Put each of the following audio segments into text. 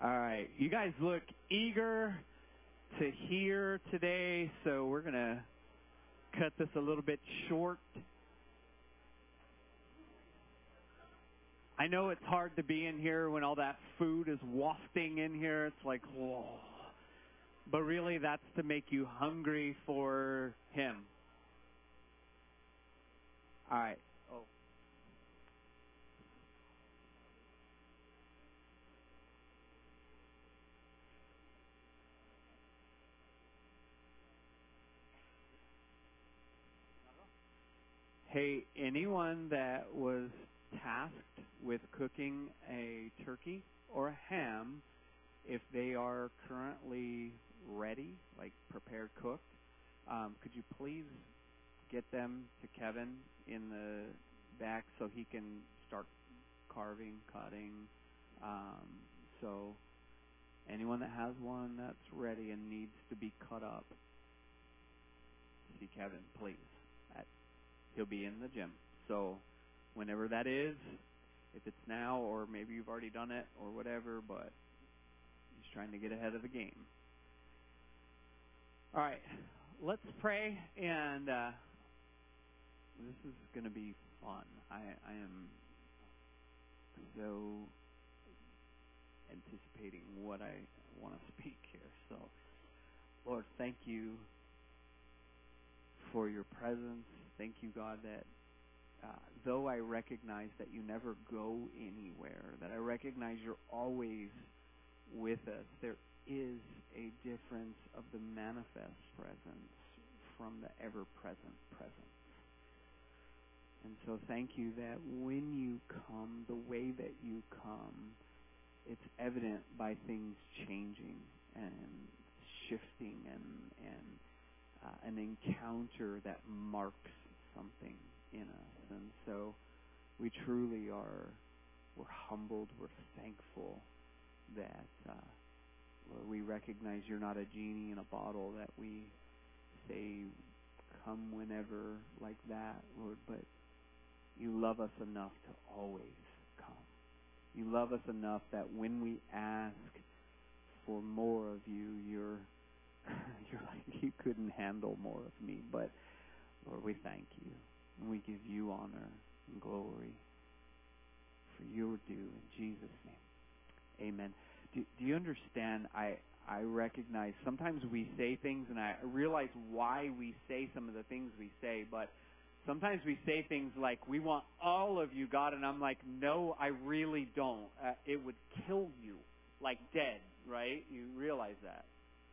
All right. You guys look eager to hear today, so we're going to cut this a little bit short. I know it's hard to be in here when all that food is wafting in here. It's like, whoa. But really, that's to make you hungry for Him. All right. Oh. Hey, anyone that was tasked with cooking a turkey or a ham, if they are currently ready, like prepared cooked, could you please get them to Kevin in the back so he can start carving, cutting. So anyone that has one that's ready and needs to be cut up, see Kevin, please. He'll be in the gym. So whenever that is, if it's now or maybe you've already done it or whatever, but he's trying to get ahead of the game. All right, let's pray, and this is going to be fun. I am so anticipating what I want to speak here. So, Lord, thank you for your presence. Thank you, God, that though I recognize that you never go anywhere, that I recognize you're always with us, there is a difference of the manifest presence from the ever-present presence. And so thank you that when you come, the way that you come, it's evident by things changing and shifting and an encounter that marks something in us. And so we truly we're humbled, we're thankful that Lord, we recognize you're not a genie in a bottle that we say come whenever like that, Lord, but you love us enough to always come. You love us enough that when we ask for more of you, you're like, you couldn't handle more of me. But Lord, we thank you. And we give you honor and glory for your due in Jesus' name. Amen. Do you understand? I recognize sometimes we say things, and I realize why we say some of the things we say, but sometimes we say things like, we want all of you, God, and I'm like, no, I really don't. It would kill you, like dead, right? You realize that.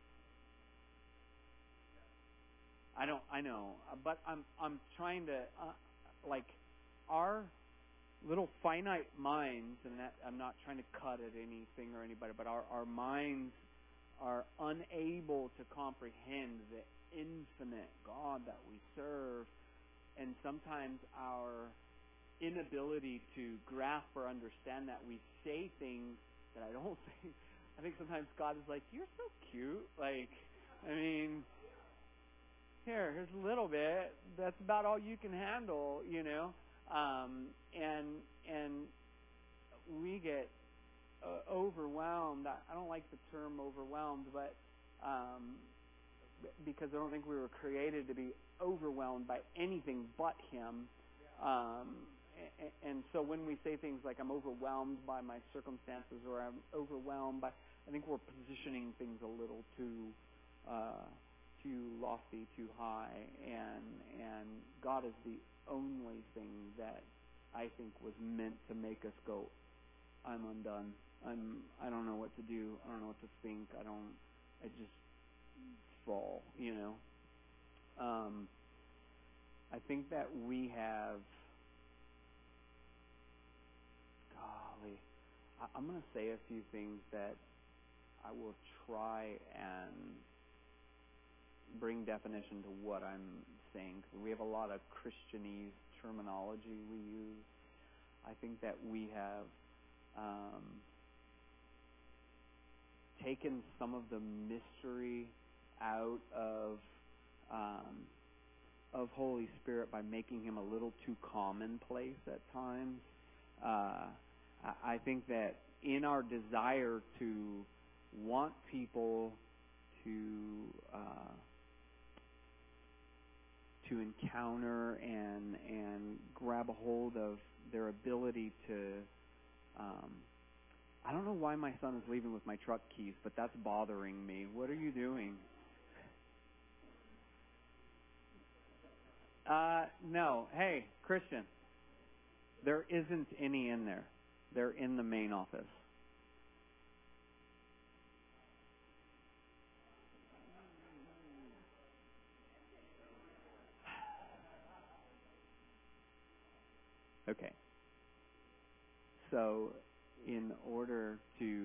I know, but I'm trying to, like, our little finite minds, and that I'm not trying to cut at anything or anybody, but our minds are unable to comprehend the infinite God that we serve, and sometimes our inability to grasp or understand that we say things that I don't think. I think sometimes God is like, you're so cute, like, I mean, here's a little bit. That's about all you can handle, you know. And we get overwhelmed. I don't like the term overwhelmed, but because I don't think we were created to be overwhelmed by anything but Him. And so when we say things like, I'm overwhelmed by my circumstances, or I'm overwhelmed by, I think we're positioning things a little too lofty, too high, and God is the only thing that I think was meant to make us go, I'm undone. I don't know what to do. I don't know what to think. I just fall, you know. I think that we have, golly, I'm going to say a few things that I will try and bring definition to what I'm saying, because we have a lot of Christianese terminology we use. I think that we have taken some of the mystery out of Holy Spirit by making Him a little too commonplace at times. I think that in our desire to want people to encounter and grab a hold of their ability to I don't know why my son is leaving with my truck keys, but that's bothering me. What are you doing? No. Hey, Christian. There isn't any in there. They're in the main office. Okay. So, in order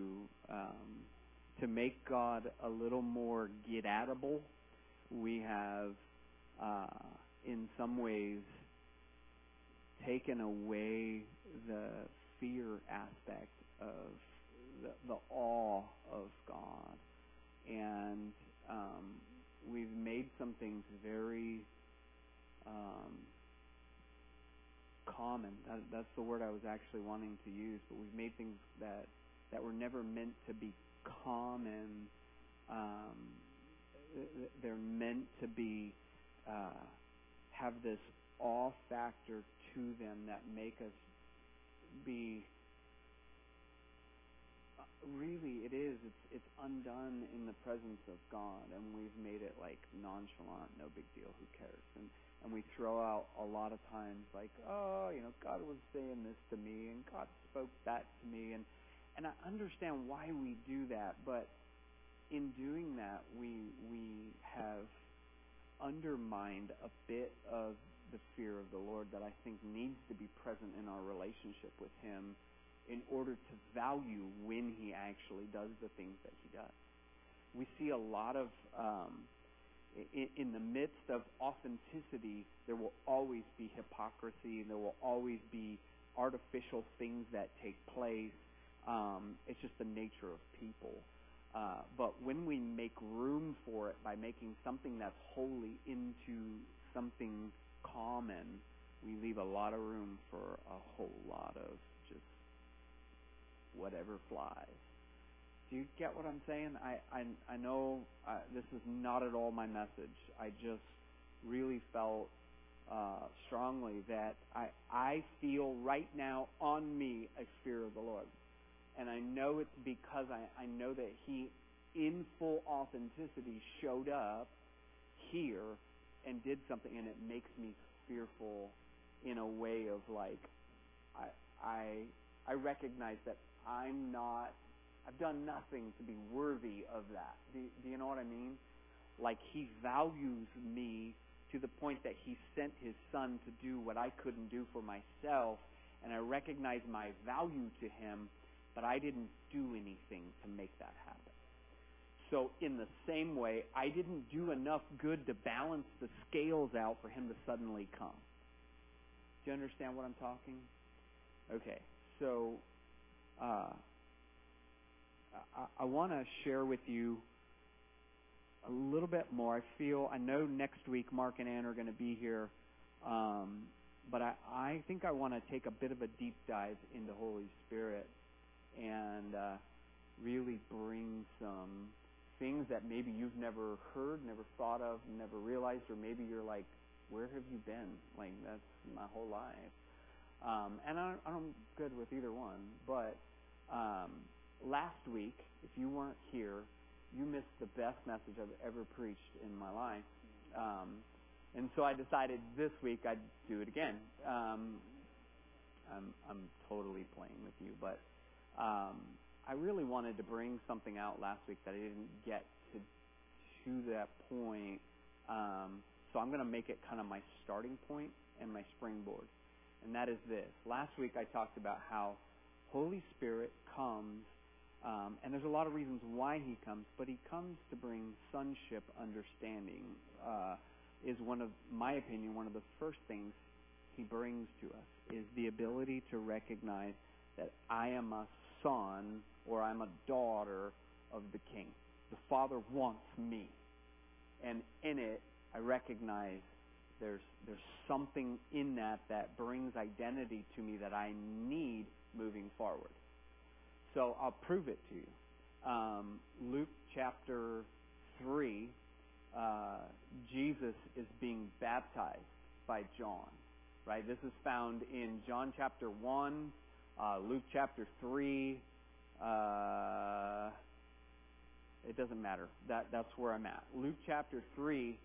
to make God a little more get-atable, we have, in some ways, taken away the fear aspect of the awe of God, and we've made some things very common. That's the word I was actually wanting to use, but we've made things that were never meant to be common. They're meant to be have this awe factor to them that make us be really it's undone in the presence of God, and we've made it like nonchalant, no big deal, who cares, and we throw out a lot of times like, oh, God was saying this to me and God spoke that to me, and I understand why we do that, but in doing that we have undermined a bit of the fear of the Lord that I think needs to be present in our relationship with Him in order to value when He actually does the things that He does. We see a lot of, in the midst of authenticity, there will always be hypocrisy, there will always be artificial things that take place. It's just the nature of people. But when we make room for it by making something that's holy into something common, we leave a lot of room for a whole lot of just whatever flies. Do you get what I'm saying? I know this is not at all my message. I just really felt strongly that I feel right now on me a fear of the Lord. And I know it's because I know that He, in full authenticity, showed up here and did something, and it makes me fearful in a way of like, I recognize that I've done nothing to be worthy of that. Do you know what I mean? Like, He values me to the point that He sent His Son to do what I couldn't do for myself, and I recognize my value to Him, but I didn't do anything to make that happen. So in the same way, I didn't do enough good to balance the scales out for Him to suddenly come. Do you understand what I'm talking? Okay, so I want to share with you a little bit more. I know next week Mark and Ann are going to be here, but I think I want to take a bit of a deep dive into Holy Spirit and really bring some things that maybe you've never heard, never thought of, never realized, or maybe you're like, where have you been? Like, that's my whole life. And I'm good with either one. But last week, if you weren't here, you missed the best message I've ever preached in my life. And so I decided this week I'd do it again. I'm totally playing with you, but I really wanted to bring something out last week that I didn't get to that point. So I'm going to make it kind of my starting point and my springboard. And that is this. Last week I talked about how Holy Spirit comes, and there's a lot of reasons why He comes, but He comes to bring sonship understanding. Is one of my opinion, one of the first things He brings to us is the ability to recognize that I am a son or I'm a daughter of the King. The Father wants me. And in it, I recognize there's something in that brings identity to me that I need moving forward. forward. So I'll prove it to you. Luke chapter 3, Jesus is being baptized by John. Right? This is found in John chapter 1, Luke chapter 3. It doesn't matter. That's where I'm at. Luke chapter 3,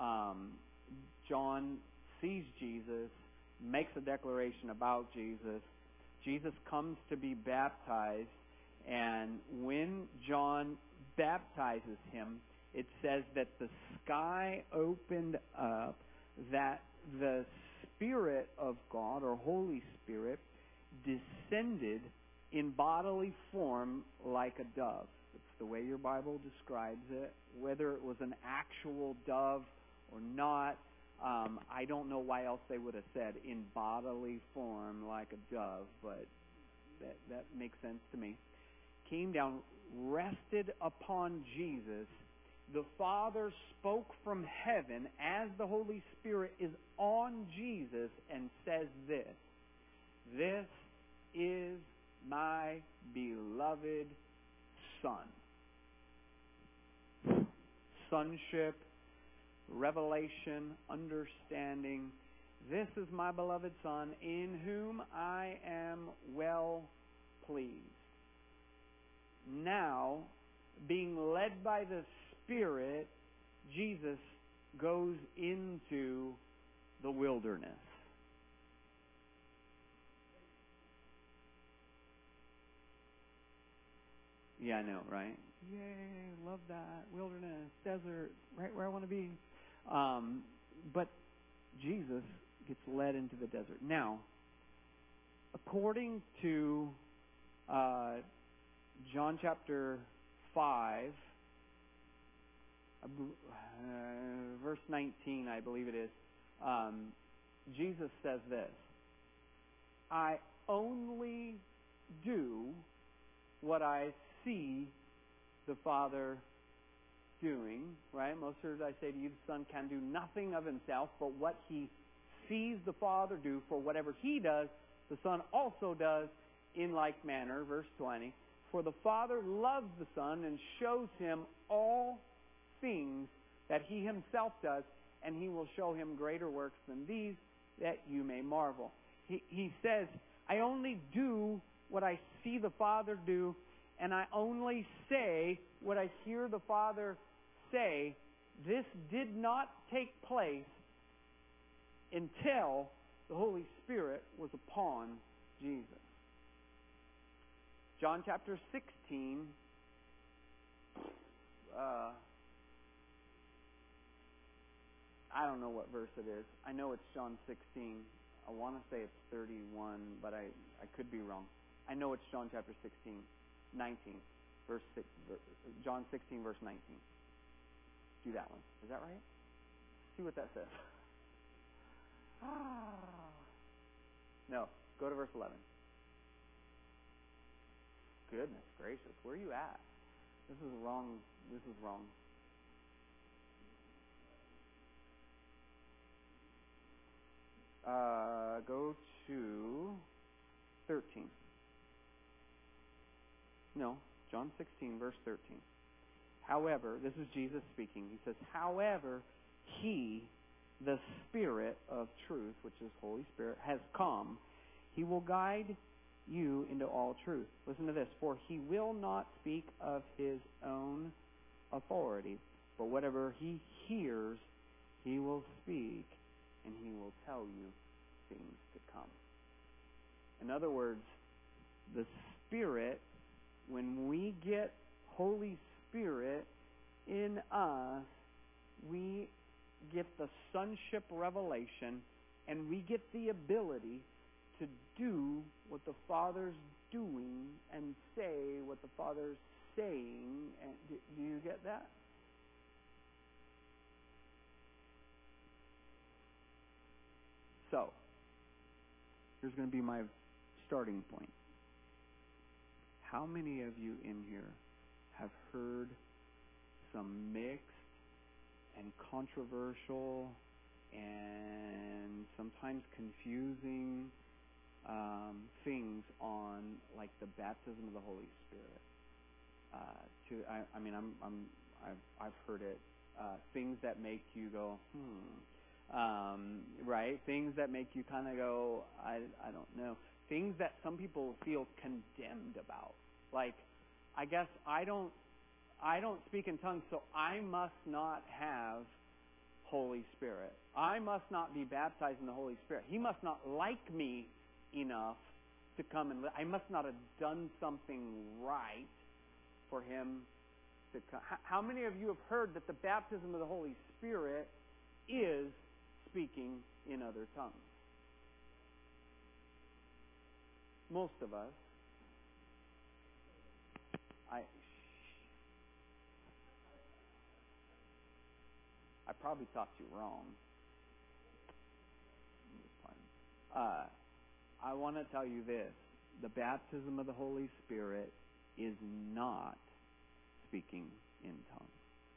John sees Jesus, makes a declaration about Jesus. Jesus comes to be baptized, and when John baptizes him, it says that the sky opened up, that the Spirit of God, or Holy Spirit, descended in bodily form like a dove. It's the way your Bible describes it. Whether it was an actual dove or not, I don't know why else they would have said in bodily form like a dove, but that makes sense to me. Came down, rested upon Jesus. The Father spoke from heaven as the Holy Spirit is on Jesus and says this: "This is my beloved Son." Sonship, revelation, understanding. This is my beloved Son, in whom I am well pleased. Now, being led by the Spirit, Jesus goes into the wilderness. Yeah, I know, right? Yay, love that. Wilderness, desert, right where I want to be. But Jesus gets led into the desert. Now, according to John chapter 5, verse 19, I believe it is, Jesus says this: "I only do what I see the Father doing." Right? Most times I say to you, the Son can do nothing of himself, but what he sees the Father do, for whatever he does, the Son also does in like manner. Verse 20, "For the Father loves the Son and shows him all things that he himself does, and he will show him greater works than these, that you may marvel." He says, I only do what I see the Father do, and I only say what I hear the Father say. This did not take place until the Holy Spirit was upon Jesus. John chapter 16, I don't know what verse it is. I know it's John 16. I want to say it's 31, but I could be wrong. I know it's John chapter 16, 19, verse 6, John 16, verse 19. Do that one. Is that right? See what that says. No, go to verse 11. Goodness gracious, where are you at? This is wrong. This is wrong. Go to 13. No, John 16, verse 13. However, this is Jesus speaking. He says, "However, he, the Spirit of truth," which is Holy Spirit, "has come. He will guide you into all truth." Listen to this. "For he will not speak of his own authority, but whatever he hears, he will speak, and he will tell you things to come." In other words, the Spirit, when we get Holy Spirit in us, we get the sonship revelation, and we get the ability to do what the Father's doing and say what the Father's saying. And do you get that? So, here's going to be my starting point. How many of you in here have heard some mixed and controversial and sometimes confusing things on like like the baptism of the Holy Spirit. I've heard it. Things that make you go, right? Things that make you kind of go, I don't know. Things that some people feel condemned about. Like, I guess I don't speak in tongues, so I must not have Holy Spirit. I must not be baptized in the Holy Spirit. He must not like me enough to come and I must not have done something right for him to come. How many of you have heard that the baptism of the Holy Spirit is speaking in other tongues? Most of us. I probably talked you wrong. I want to tell you this. The baptism of the Holy Spirit is not speaking in tongues.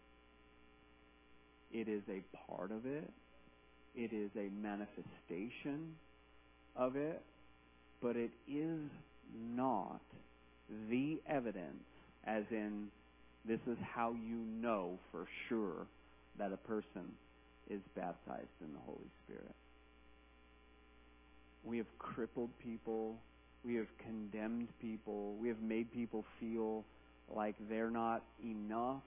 It is a part of it. It is a manifestation of it. But it is not the evidence, as in this is how you know for sure that a person is baptized in the Holy Spirit. We have crippled people. We have condemned people. We have made people feel like they're not enough,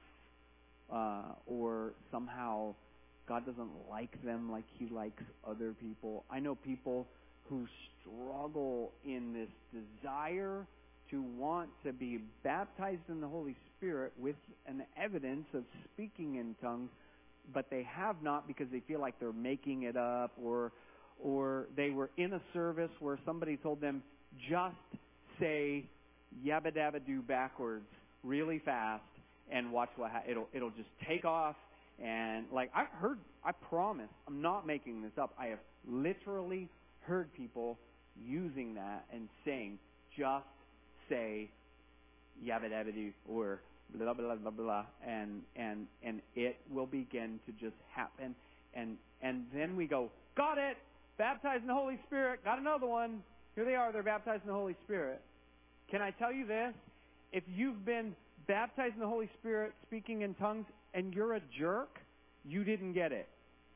or somehow God doesn't like them like He likes other people. I know people who struggle in this desire to want to be baptized in the Holy Spirit with an evidence of speaking in tongues, but they have not because they feel like they're making it up, or they were in a service where somebody told them, just say yabba dabba do backwards really fast and watch what it'll just take off. And like I promise, I'm not making this up. I have literally heard people using that and saying, just say yabba dabba do or blah blah blah blah, and it will begin to just happen, and then we go, got it, baptized in the Holy Spirit, got another one. Here they are, they're baptized in the Holy Spirit. Can I tell you this? If you've been baptized in the Holy Spirit, speaking in tongues, and you're a jerk, you didn't get it.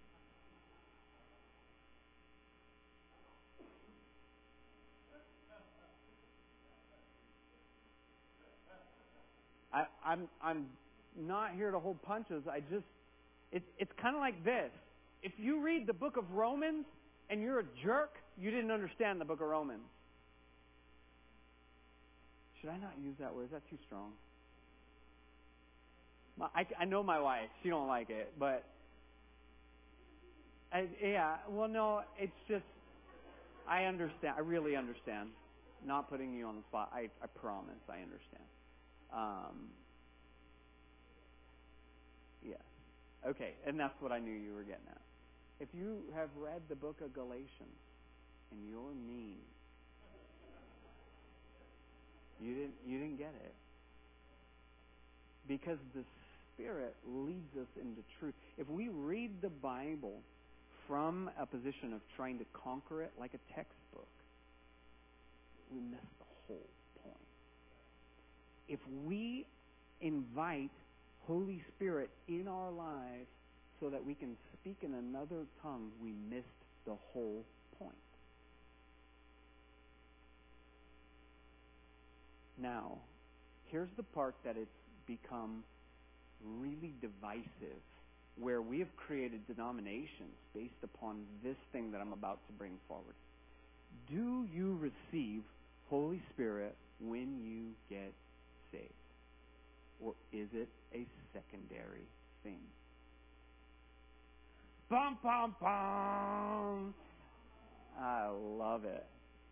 I'm not here to hold punches. It's kind of like this. If you read the book of Romans and you're a jerk, you didn't understand the book of Romans. Should I not use that word? Is that too strong? I know my wife. She don't like it, but well, no, it's just I understand. I really understand. Not putting you on the spot. I promise. I understand. Yes. Okay, and that's what I knew you were getting at. If you have read the book of Galatians and you're mean, you didn't get it. Because the Spirit leads us into truth. If we read the Bible from a position of trying to conquer it like a textbook, we miss the whole point. If we invite Holy Spirit in our lives so that we can speak in another tongue, we missed the whole point. Now, here's the part that it's become really divisive, where we have created denominations based upon this thing that I'm about to bring forward. Do you receive Holy Spirit when you get saved? Or is it a secondary thing? Bum, bum, bum. I love it.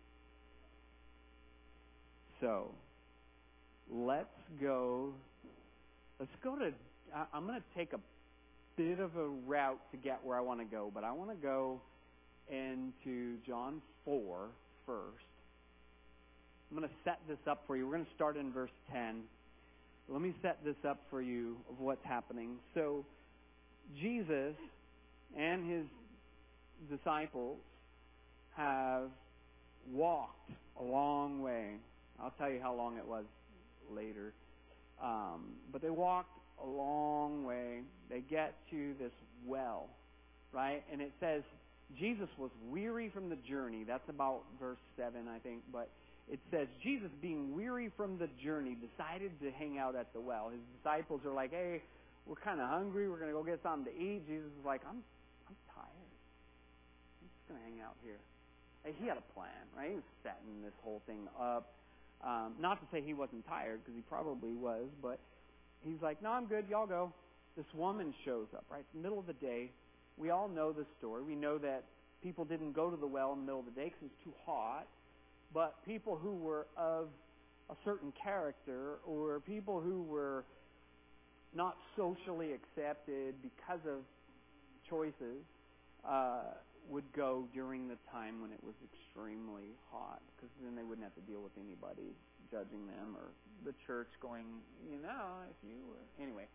So, let's go to, I'm going to take a bit of a route to get where I want to go, but I want to go into John 4 first. I'm going to set this up for you. We're going to start in verse 10. Let me set this up for you of what's happening. So, Jesus and his disciples have walked a long way. I'll I'll tell you how long it was later. But they walked a long way. They get to this well, right? And it says Jesus was weary from the journey. That's about verse 7, I think. But it says Jesus, being weary from the journey, decided to hang out at the well. His disciples are like, hey, we're kind of hungry. We're going to go get something to eat. Jesus is like, I'm tired. I'm just going to hang out here. He had a plan, right? He was setting this whole thing up. Not to say he wasn't tired, because he probably was, but he's like, no, I'm good. Y'all go. This woman shows up, right? It's the middle of the day. We all know the story. We know that people didn't go to the well in the middle of the day because it's too hot. But people who were of a certain character, or people who were not socially accepted because of choices, would go during the time when it was extremely hot, because then they wouldn't have to deal with anybody judging them, or the church going, if you were... Anyway,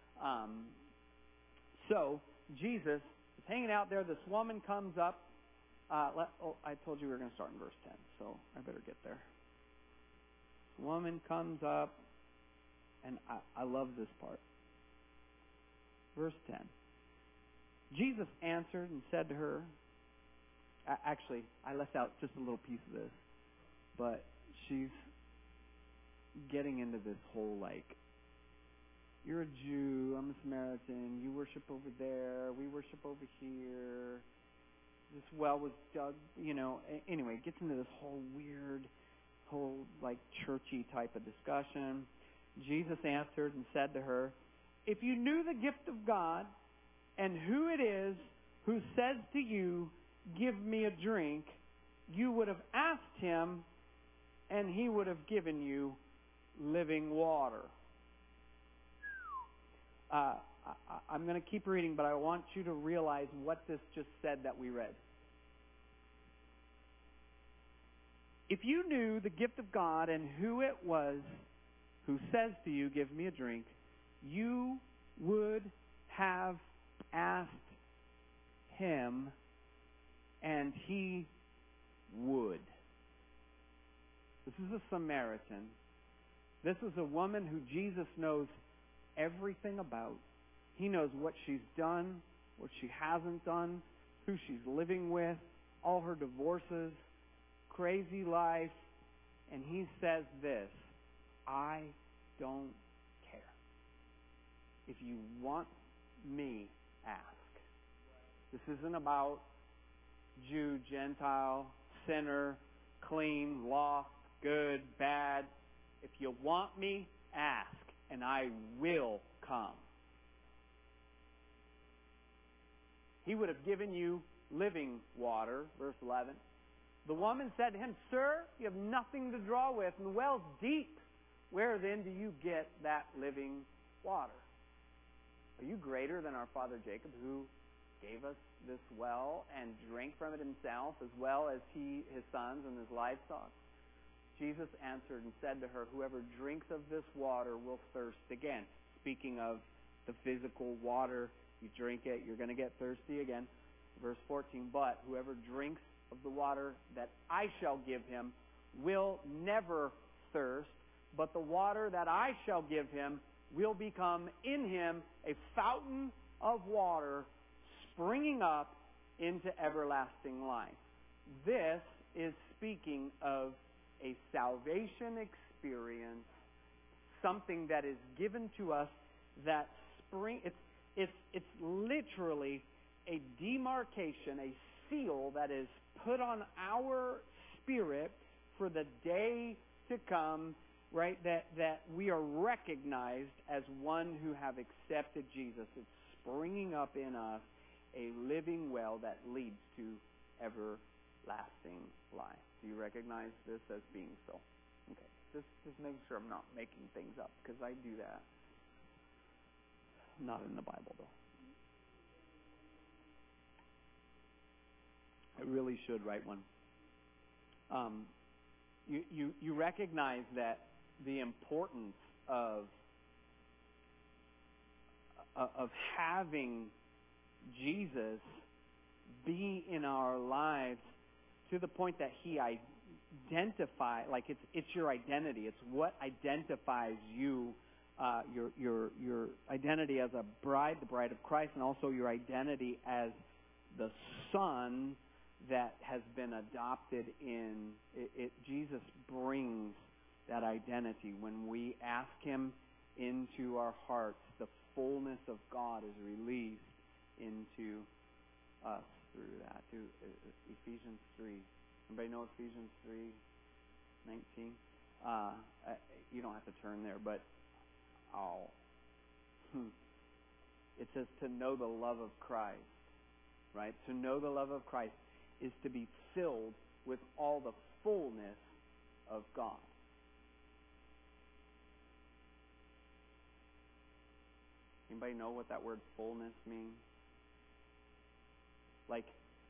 so Jesus is hanging out there. This woman comes up. I told you we were going to start in verse 10, so I better get there. The woman comes up, and I love this part. Verse 10. Jesus answered and said to her, actually, I left out just a little piece of this, but she's getting into this whole, you're a Jew, I'm a Samaritan, you worship over there, we worship over here, this well was dug, anyway, it gets into this whole weird, churchy type of discussion. Jesus answered and said to her, if you knew the gift of God, and who it is who says to you, give me a drink, you would have asked him, and he would have given you living water. I'm going to keep reading, but I want you to realize what this just said that we read. If you knew the gift of God and who it was who says to you, give me a drink, you would have asked him, and he would. This is a Samaritan. This is a woman who Jesus knows everything about. He knows what she's done, what she hasn't done, who she's living with, all her divorces, crazy life, and he says this, I don't care. If you want me, ask. This isn't about Jew, Gentile, sinner, clean, lost, good, bad. If you want me, ask, and I will come. He would have given you living water, verse 11. The woman said to him, Sir, you have nothing to draw with, and the well's deep. Where then do you get that living water? Are you greater than our father Jacob, who gave us this well and drank from it himself, as well as his sons and his livestock? Jesus answered and said to her, whoever drinks of this water will thirst again. Speaking of the physical water, you drink it, you're going to get thirsty again. Verse 14, but whoever drinks of the water that I shall give him will never thirst, but the water that I shall give him will become in him a fountain of water springing up into everlasting life. This is speaking of a salvation experience, something that is given to us that it's literally a demarcation, a seal that is put on our spirit for the day to come, right? That we are recognized as one who have accepted Jesus. It's springing up in us a living well that leads to everlasting life. Do you recognize this as being so? Okay. Just making sure I'm not making things up, because I do that. Not in the Bible, though. I really should write one. You recognize that the importance of having Jesus be in our lives to the point that he identify, like it's your identity. It's what identifies you, your identity as a bride, the bride of Christ, and also your identity as the son that has been adopted in. Jesus brings that identity. When we ask Him into our hearts, the fullness of God is released into us through that. Through Ephesians 3. Anybody know Ephesians 3:19? You don't have to turn there, but it says to know the love of Christ, right? To know the love of Christ is to be filled with all the fullness of God. Anybody know what that word fullness means? Like,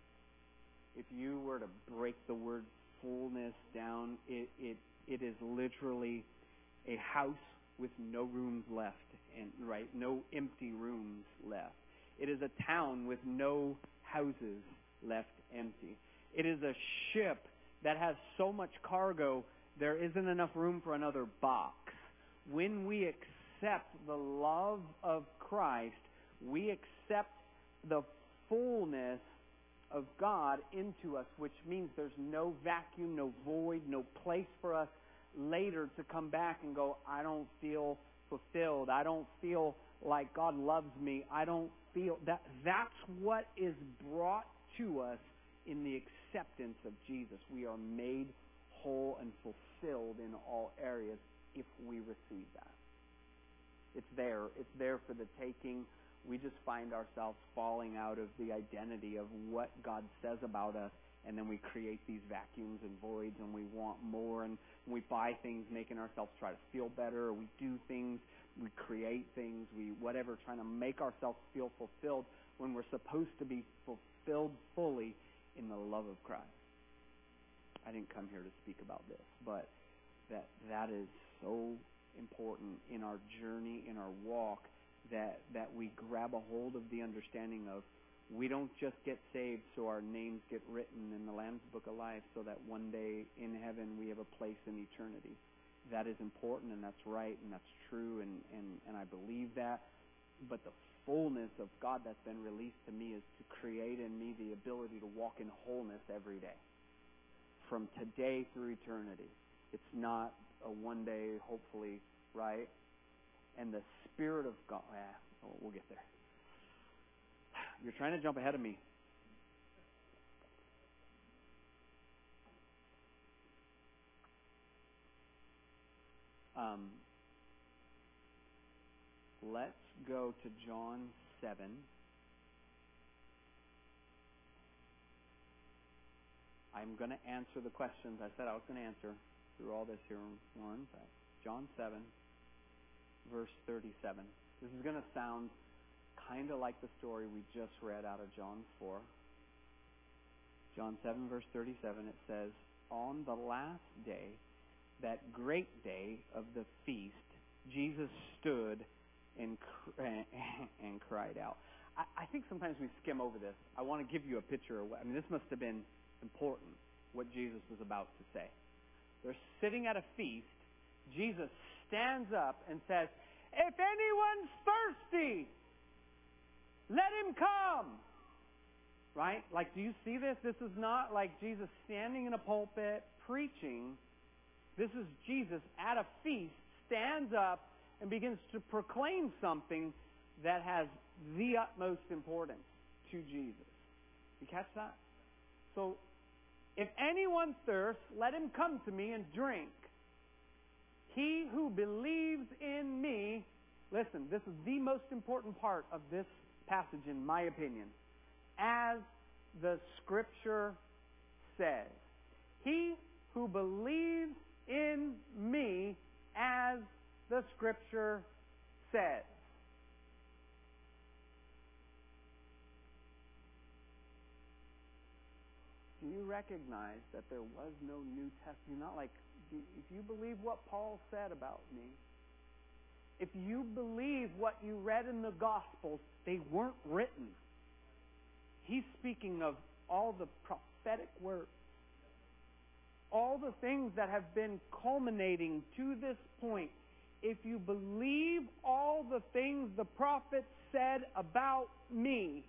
if you were to break the word fullness down, it is literally a house with no rooms left, and right, no empty rooms left. It is a town with no houses left empty. It is a ship that has so much cargo there isn't enough room for another box. When we accept the love of Christ, we accept the fullness of God into us, which means there's no vacuum, no void, no place for us later to come back and go, I don't feel fulfilled. I don't feel like God loves me. I don't feel that. That's what is brought to us in the acceptance of Jesus. We are made whole and fulfilled in all areas if we receive that. It's there. It's there for the taking. We just find ourselves falling out of the identity of what God says about us, and then we create these vacuums and voids, and we want more, and we buy things making ourselves try to feel better, or we do things, we create things, we whatever, trying to make ourselves feel fulfilled when we're supposed to be fulfilled fully in the love of Christ. I didn't come here to speak about this, but that is so important in our journey, in our walk, that we grab a hold of the understanding of we don't just get saved so our names get written in the Lamb's Book of Life so that one day in heaven we have a place in eternity. That is important, and that's right, and that's true, and I believe that. But the fullness of God that's been released to me is to create in me the ability to walk in wholeness every day, from today through eternity. It's not a one day, hopefully, right? And the Spirit of God, we'll get there. You're trying to jump ahead of me. Let's go to John 7. I'm going to answer the questions I said I was going to answer through all this here. John 7, verse 37. This is going to sound kind of like the story we just read out of John 4. John 7, verse 37, it says, on the last day, that great day of the feast, Jesus stood and cried out. I think sometimes we skim over this. I want to give you a picture of this must have been important, what Jesus was about to say. They're sitting at a feast. Jesus stands up and says, if anyone's thirsty, let him come. Right? Like, do you see this? This is not like Jesus standing in a pulpit preaching. This is Jesus at a feast, stands up and begins to proclaim something that has the utmost importance to Jesus. You catch that? So, if anyone thirsts, let him come to me and drink. He who believes in me, listen, this is the most important part of this passage in my opinion. As the Scripture says, he who believes in me, as the Scripture says. Do you recognize that there was no New Testament? Not like, if you believe what Paul said about me, if you believe what you read in the Gospels, they weren't written. He's speaking of all the prophetic words. all the things that have been culminating to this point, if you believe all the things the prophet said about me,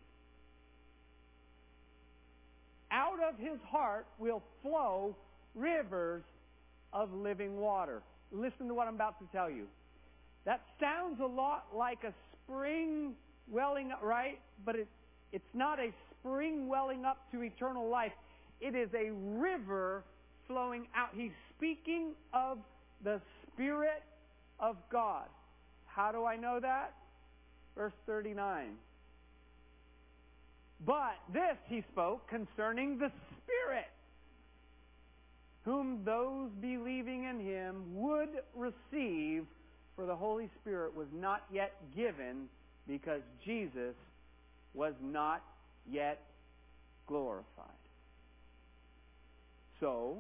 out of his heart will flow rivers of living water. Listen to what I'm about to tell you. That sounds a lot like a spring welling up, right? But it's not a spring welling up to eternal life. It is a river flowing out. He's speaking of the Spirit of God. How do I know that? Verse 39. But this he spoke concerning the Spirit, whom those believing in him would receive, for the Holy Spirit was not yet given, because Jesus was not yet glorified. So,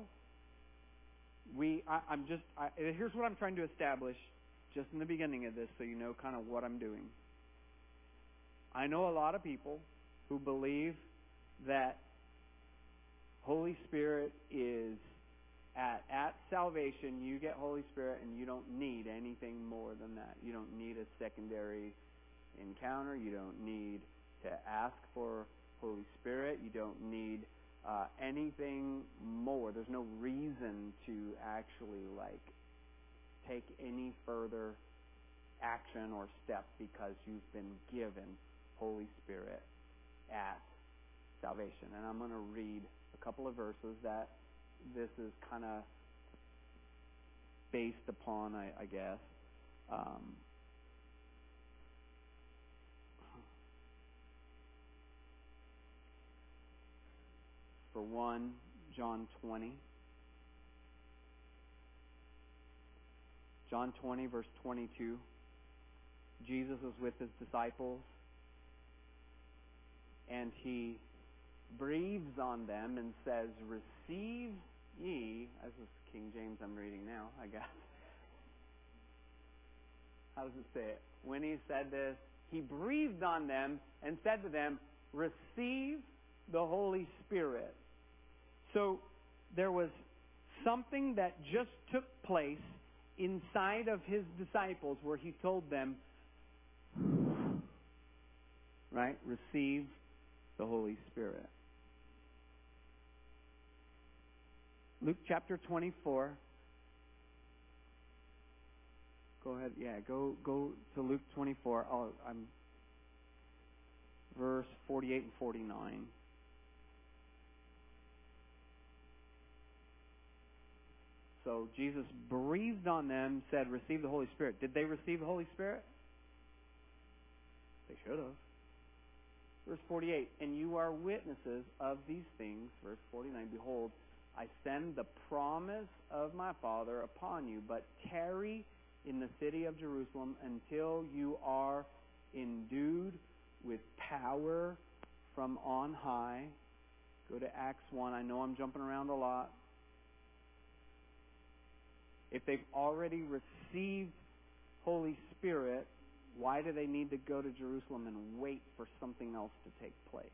here's what I'm trying to establish just in the beginning of this, so you know kind of what I'm doing. I know a lot of people who believe that Holy Spirit is at salvation, you get Holy Spirit and you don't need anything more than that. You don't need a secondary encounter. You don't need to ask for Holy Spirit. You don't need anything more. There's no reason to actually take any further action or step because you've been given Holy Spirit at salvation. And I'm going to read a couple of verses that this is kind of based upon, I guess. For one, John 20. John 20, verse 22. Jesus was with his disciples, and he breathes on them and says, "Receive ye," as is King James I'm reading now, I guess. How does it say it? When he said this, he breathed on them and said to them, "Receive the Holy Spirit." So there was something that just took place inside of his disciples where he told them, right, receive the Holy Spirit. Luke chapter 24. Go ahead. Yeah, go to Luke 24. I'm verse 48 and 49. So Jesus breathed on them, said, "Receive the Holy Spirit." Did they receive the Holy Spirit? They should have. Verse 48, "And you are witnesses of these things." Verse 49, "Behold, I send the promise of my Father upon you, but tarry in the city of Jerusalem until you are endued with power from on high." Go to Acts 1. I know I'm jumping around a lot. If they've already received Holy Spirit, why do they need to go to Jerusalem and wait for something else to take place?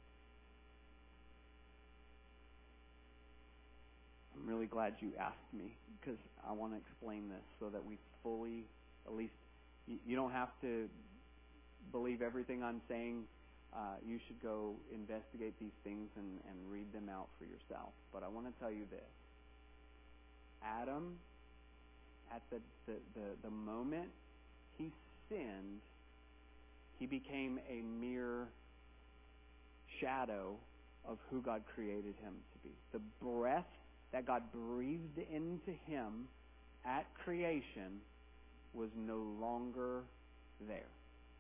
I'm really glad you asked me, because I want to explain this so that we fully, at least, you don't have to believe everything I'm saying. You should go investigate these things and read them out for yourself. But I want to tell you this. Adam, at the moment he sinned, he became a mere shadow of who God created him to be. The breath that God breathed into him at creation was no longer there.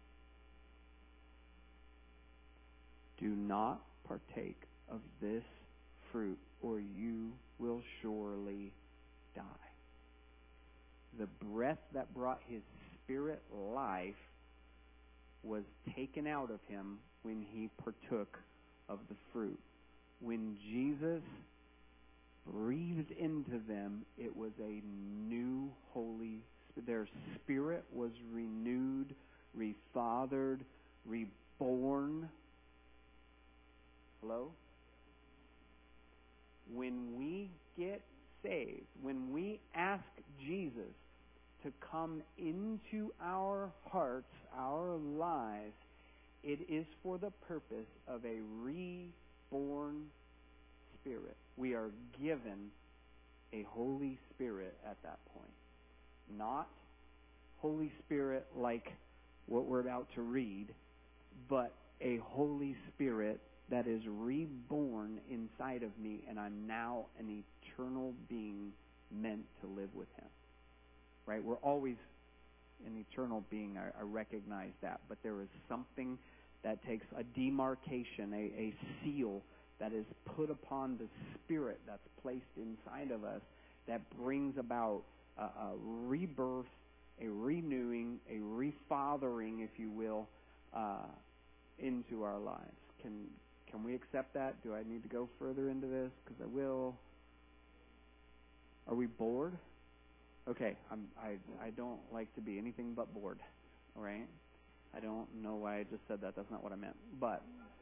Do not partake of this fruit, or you will surely die. The breath that brought his spirit life was taken out of him when he partook of the fruit. When Jesus breathed into them, it was a new Holy Spirit. Their spirit was renewed, refathered, reborn. Hello? When we get saved, when we ask Jesus to come into our hearts, our lives, it is for the purpose of a reborn spirit. We are given a Holy Spirit at that point. Not Holy Spirit like what we're about to read, but a Holy Spirit that is reborn inside of me, and I'm now an eternal being meant to live with Him. Right? We're always an eternal being. I recognize that. But there is something that takes a demarcation, a seal that is put upon the Spirit that's placed inside of us that brings about a rebirth, a renewing, a refathering, if you will, into our lives. Can we accept that? Do I need to go further into this? Because I will. Are we bored? Okay, I don't like to be anything but bored. All right? I don't know why I just said that. That's not what I meant. But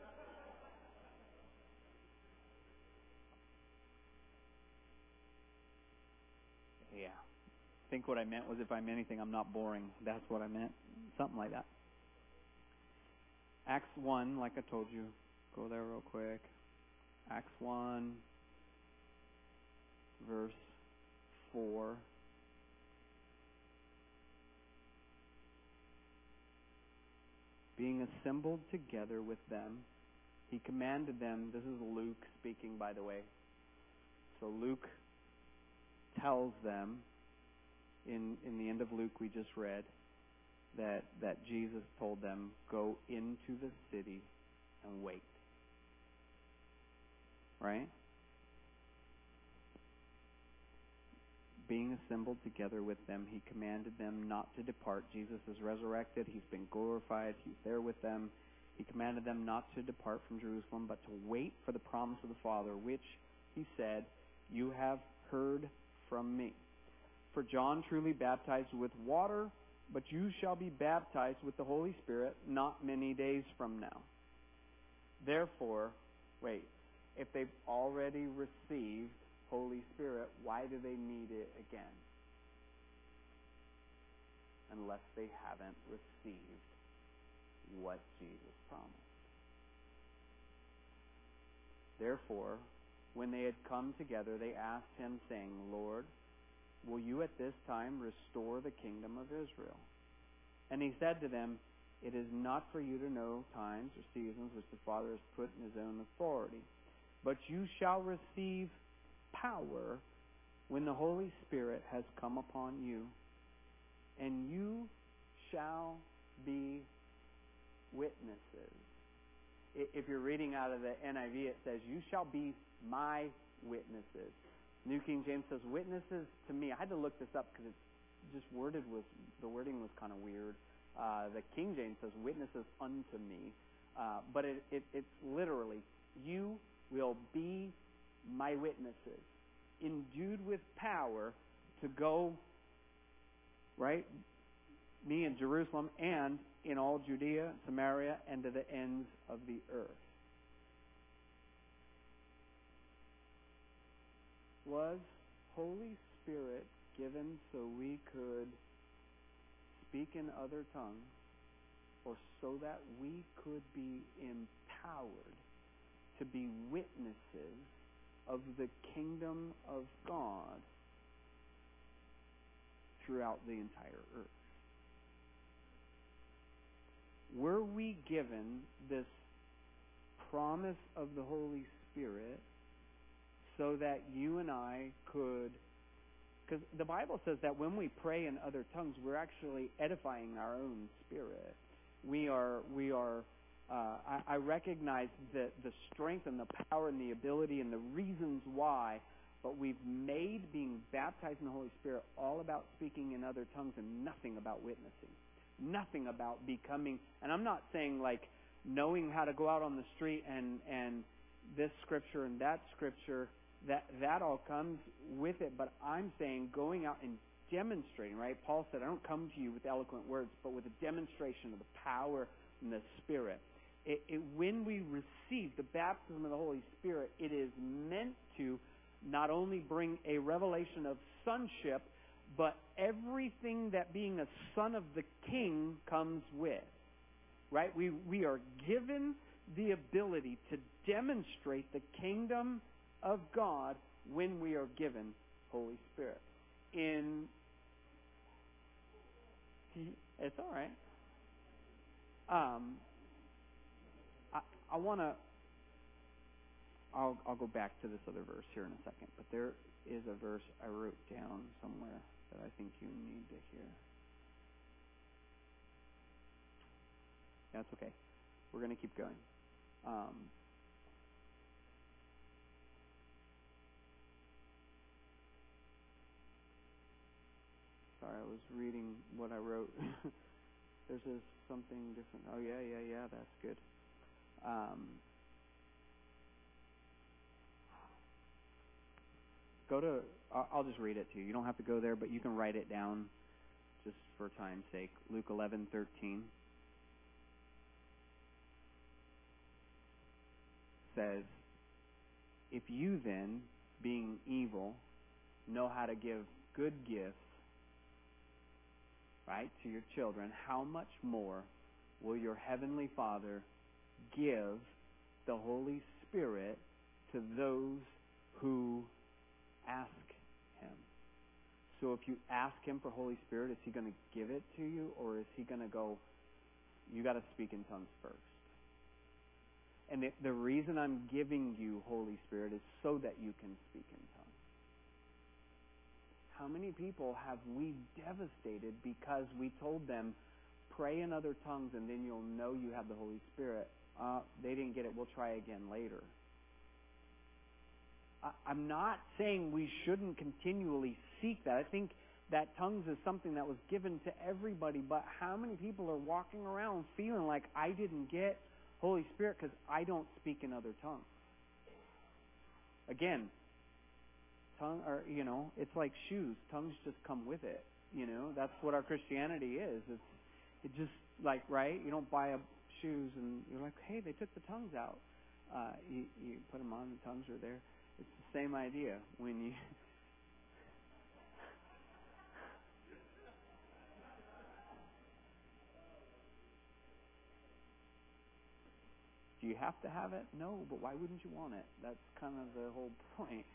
yeah. I think what I meant was if I'm anything, I'm not boring. That's what I meant. Something like that. Acts 1, like I told you. Go there real quick. Acts 1, verse 4. Being assembled together with them, he commanded them. This is Luke speaking, by the way. So Luke tells them, in the end of Luke we just read, that Jesus told them, go into the city and wait. Right? Being assembled together with them, he commanded them not to depart. Jesus is resurrected. He's been glorified. He's there with them. He commanded them not to depart from Jerusalem, but to wait for the promise of the Father, which, he said, you have heard from me. For John truly baptized with water, but you shall be baptized with the Holy Spirit not many days from now. Therefore, if they've already received Holy Spirit, why do they need it again? Unless they haven't received what Jesus promised. Therefore, when they had come together, they asked him, saying, Lord, will you at this time restore the kingdom of Israel? And he said to them, it is not for you to know times or seasons which the Father has put in his own authority, but you shall receive power when the Holy Spirit has come upon you, and you shall be witnesses. If you're reading out of the NIV, it says, you shall be my witnesses. New King James says, witnesses to me. I had to look this up because it's just the wording was kind of weird. The King James says, witnesses unto me. But it's literally, you will be my witnesses, endued with power to go, right, me in Jerusalem and in all Judea, Samaria, and to the ends of the earth. Was Holy Spirit given so we could speak in other tongues, or so that we could be empowered to be witnesses of the kingdom of God throughout the entire earth? Were we given this promise of the Holy Spirit so that you and I could, because the Bible says that when we pray in other tongues, we're actually edifying our own spirit. I recognize the strength and the power and the ability and the reasons why, but we've made being baptized in the Holy Spirit all about speaking in other tongues and nothing about witnessing. Nothing about becoming, and I'm not saying like knowing how to go out on the street and this scripture and that scripture, that all comes with it, but I'm saying going out and demonstrating, right? Paul said, I don't come to you with eloquent words, but with a demonstration of the power and the Spirit. When we receive the baptism of the Holy Spirit, it is meant to not only bring a revelation of sonship, but everything that being a son of the King comes with. Right? We are given the ability to demonstrate the kingdom of God when we are given Holy Spirit. It's all right. I want to. I'll go back to this other verse here in a second, but there is a verse I wrote down somewhere that I think you need to hear. That's okay. We're going to keep going. Sorry, I was reading what I wrote. There's something different. Oh, yeah, that's good. Go to, I'll just read it to you. You don't have to go there, but you can write it down just for time's sake. Luke 11:13 says, "If you then, being evil, know how to give good gifts, right, to your children, how much more will your heavenly Father give the Holy Spirit to those who ask Him?" So if you ask Him for Holy Spirit, is He going to give it to you, or is He going to go, you got to speak in tongues first? And the reason I'm giving you Holy Spirit is so that you can speak in tongues. How many people have we devastated because we told them, pray in other tongues and then you'll know you have the Holy Spirit? They didn't get it. We'll try again later. I'm not saying we shouldn't continually seek that. I think that tongues is something that was given to everybody, but how many people are walking around feeling like I didn't get Holy Spirit because I don't speak in other tongues? Again, it's like shoes. Tongues just come with it. That's what our Christianity is. It just like, right? You don't buy shoes and you're like, hey, they took the tongues out. You put them on, the tongues are there. It's the same idea when you. Do you have to have it? No, but why wouldn't you want it? That's kind of the whole point.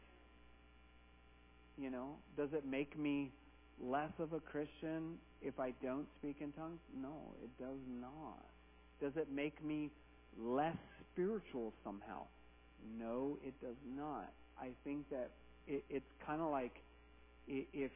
Does it make me less of a Christian if I don't speak in tongues? No, it does not. Does it make me less spiritual somehow? No, it does not. I think that it's kind of like if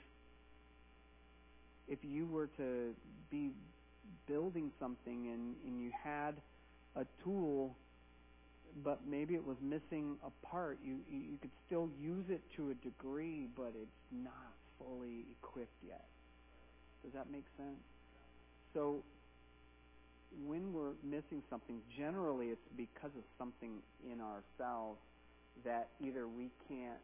you were to be building something and you had a tool, but maybe it was missing a part, you could still use it to a degree, but it's not fully equipped yet. Does that make sense? So when we're missing something, generally it's because of something in ourselves that either we can't.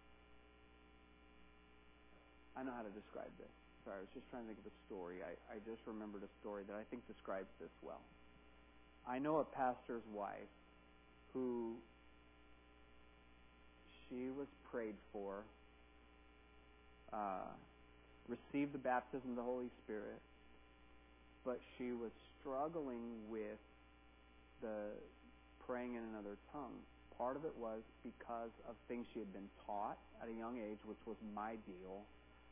I know how to describe this. Sorry, I was just trying to think of a story. I just remembered a story that I think describes this well. I know a pastor's wife who she was prayed for, received the baptism of the Holy Spirit, but she was struggling with the praying in another tongue. Part of it was because of things she had been taught at a young age, which was my deal.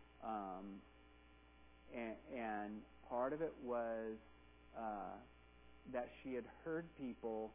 And part of it was that she had heard people,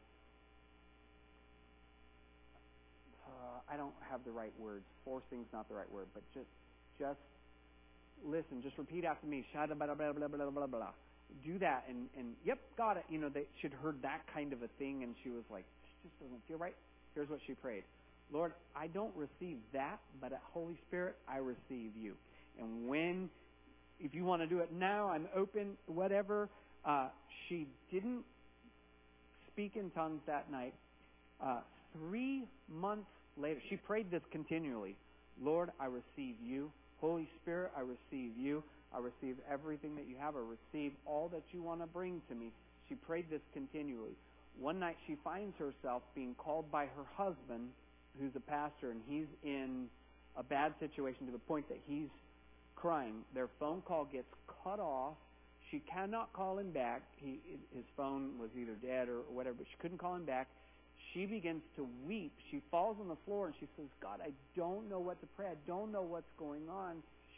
I don't have the right words, forcing's not the right word, but just listen, just repeat after me, shada blah blah blah blah blah blah. Do that and yep, got it. She'd heard that kind of a thing, and she was like, this just doesn't feel right. Here's what she prayed: Lord, I don't receive that, but at Holy Spirit, I receive you. And if you want to do it now, I'm open, whatever. She didn't speak in tongues that night. 3 months later, she prayed this continually. Lord, I receive you. Holy Spirit, I receive you. I receive everything that you have. I receive all that you want to bring to me. She prayed this continually. One night she finds herself being called by her husband who's a pastor, and he's in a bad situation to the point that he's crying. Their phone call gets cut off. She cannot call him back. His phone was either dead or whatever, but she couldn't call him back. She begins to weep. She falls on the floor and she says, God, I don't know what to pray. I don't know what's going on.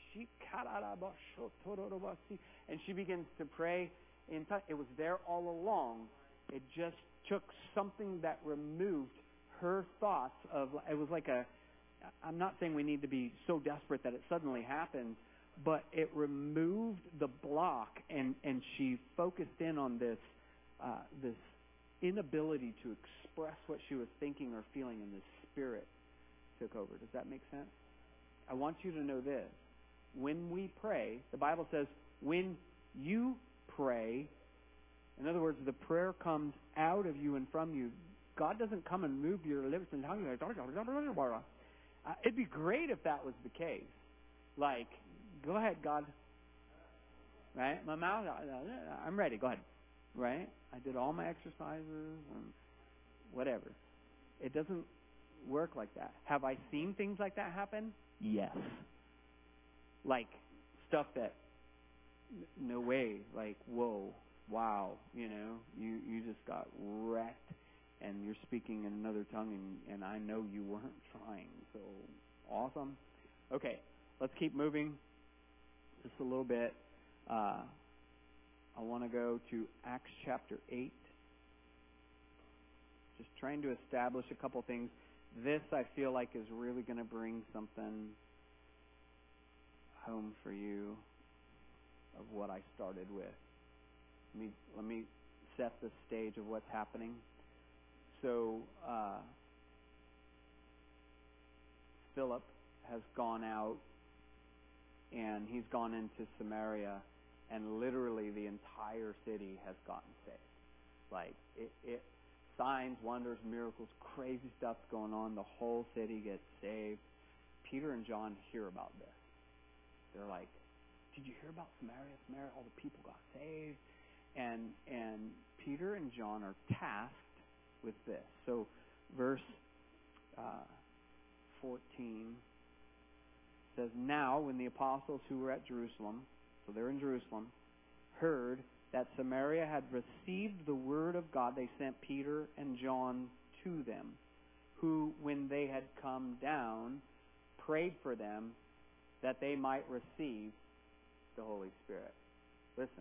And she begins to pray in tongues. It was there all along. It just took something that removed her thoughts of, it was like I'm not saying we need to be so desperate that it suddenly happens, but it removed the block, and she focused in on this inability to express what she was thinking or feeling, and the Spirit took over. Does that make sense? I want you to know this. When we pray, the Bible says, when you pray, in other words, the prayer comes out of you and from you. God doesn't come and move your lips and tongue. It'd be great if that was the case. Like, go ahead, God. Right? My mouth, I'm ready. Go ahead. Right? I did all my exercises and whatever. It doesn't work like that. Have I seen things like that happen? Yes. Like stuff that, no way. Like, whoa, wow. You you just got wrecked. And you're speaking in another tongue, and I know you weren't trying. So, awesome. Okay, let's keep moving just a little bit. I want to go to Acts chapter 8. Just trying to establish a couple things. This, I feel like, is really going to bring something home for you of what I started with. Let me set the stage of what's happening. So, Philip has gone out, and he's gone into Samaria, and literally the entire city has gotten saved. Like, it signs, wonders, miracles, crazy stuff's going on. The whole city gets saved. Peter and John hear about this. They're like, did you hear about Samaria? Samaria, all the people got saved. And Peter and John are tasked with this. So verse 14 says, now when the apostles who were at Jerusalem, so they're in Jerusalem, heard that Samaria had received the word of God, they sent Peter and John to them, who, when they had come down, prayed for them that they might receive the Holy Spirit. Listen,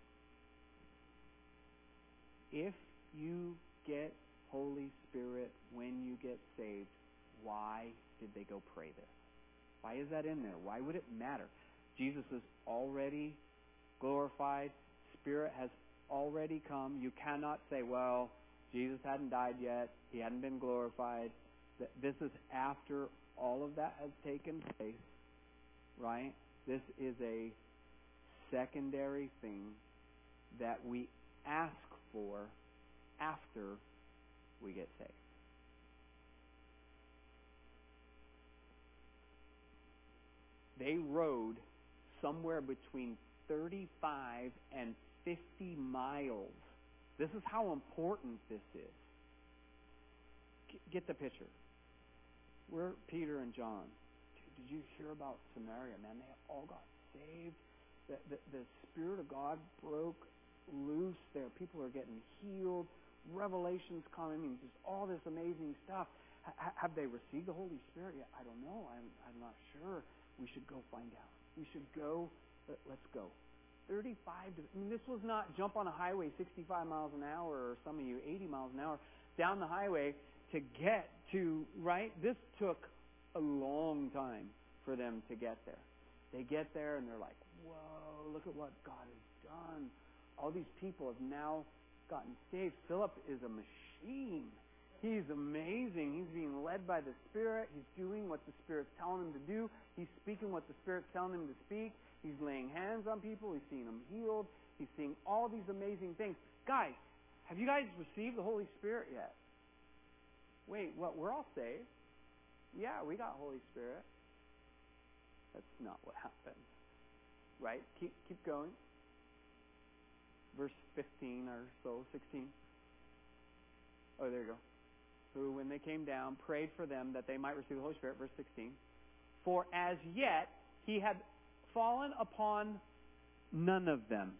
if you get Holy Spirit when you get saved, why did they go pray this? Why is that in there? Why would it matter? Jesus is already glorified. Spirit has already come. You cannot say, well, Jesus hadn't died yet. He hadn't been glorified. This is after all of that has taken place, right? This is a secondary thing that we ask for after we get saved. They rode somewhere between 35 and 50 miles. This is how important this is. Get the picture. We're Peter and John. Did you hear about Samaria? Man, they all got saved. The Spirit of God broke loose there. People are getting healed. Revelations coming. I mean, just all this amazing stuff. Have they received the Holy Spirit yet? I don't know. I'm not sure. We should go find out. We should go. Let's go. 35. This was not jump on a highway 65 miles an hour, or some of you 80 miles an hour down the highway to get to, right? This took a long time for them to get there. They get there and they're like, whoa, look at what God has done. All these people have now gotten saved. Philip is a machine. He's amazing. He's being led by the Spirit. He's doing what the Spirit's telling him to do. He's speaking what the Spirit's telling him to speak. He's laying hands on people. He's seeing them healed. He's seeing all these amazing things. Guys, have you guys received the Holy Spirit yet? Wait, what? We're all saved? Yeah, we got Holy Spirit. That's not what happened. Right? Keep going. Verse 15 or so, 16. Oh, there you go. who, when they came down, prayed for them that they might receive the Holy Spirit, verse 16. For as yet he had fallen upon none of them.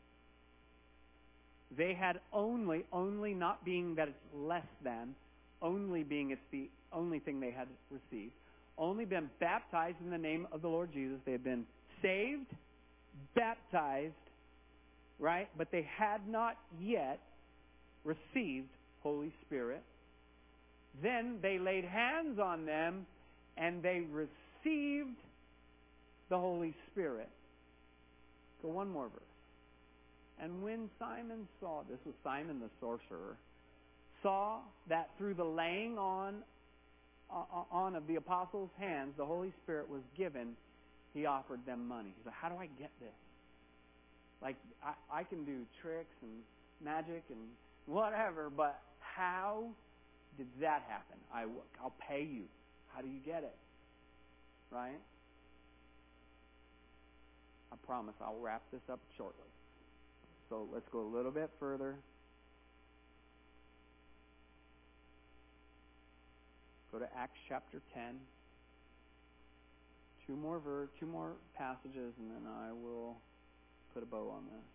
They had only not being that it's less than, only being it's the only thing they had received, only been baptized in the name of the Lord Jesus. They had been saved, baptized, right? But they had not yet received Holy Spirit. Then they laid hands on them and they received the Holy Spirit. Go one more verse. And when Simon saw, this was Simon the sorcerer, saw that through the laying on of the apostles' hands the Holy Spirit was given, he offered them money. He said, how do I get this? Like, I can do tricks and magic and whatever, but how did that happen? I'll pay you. How do you get it? Right? I promise I'll wrap this up shortly. So let's go a little bit further. Go to Acts chapter 10. Two more passages, and then I will put a bow on this.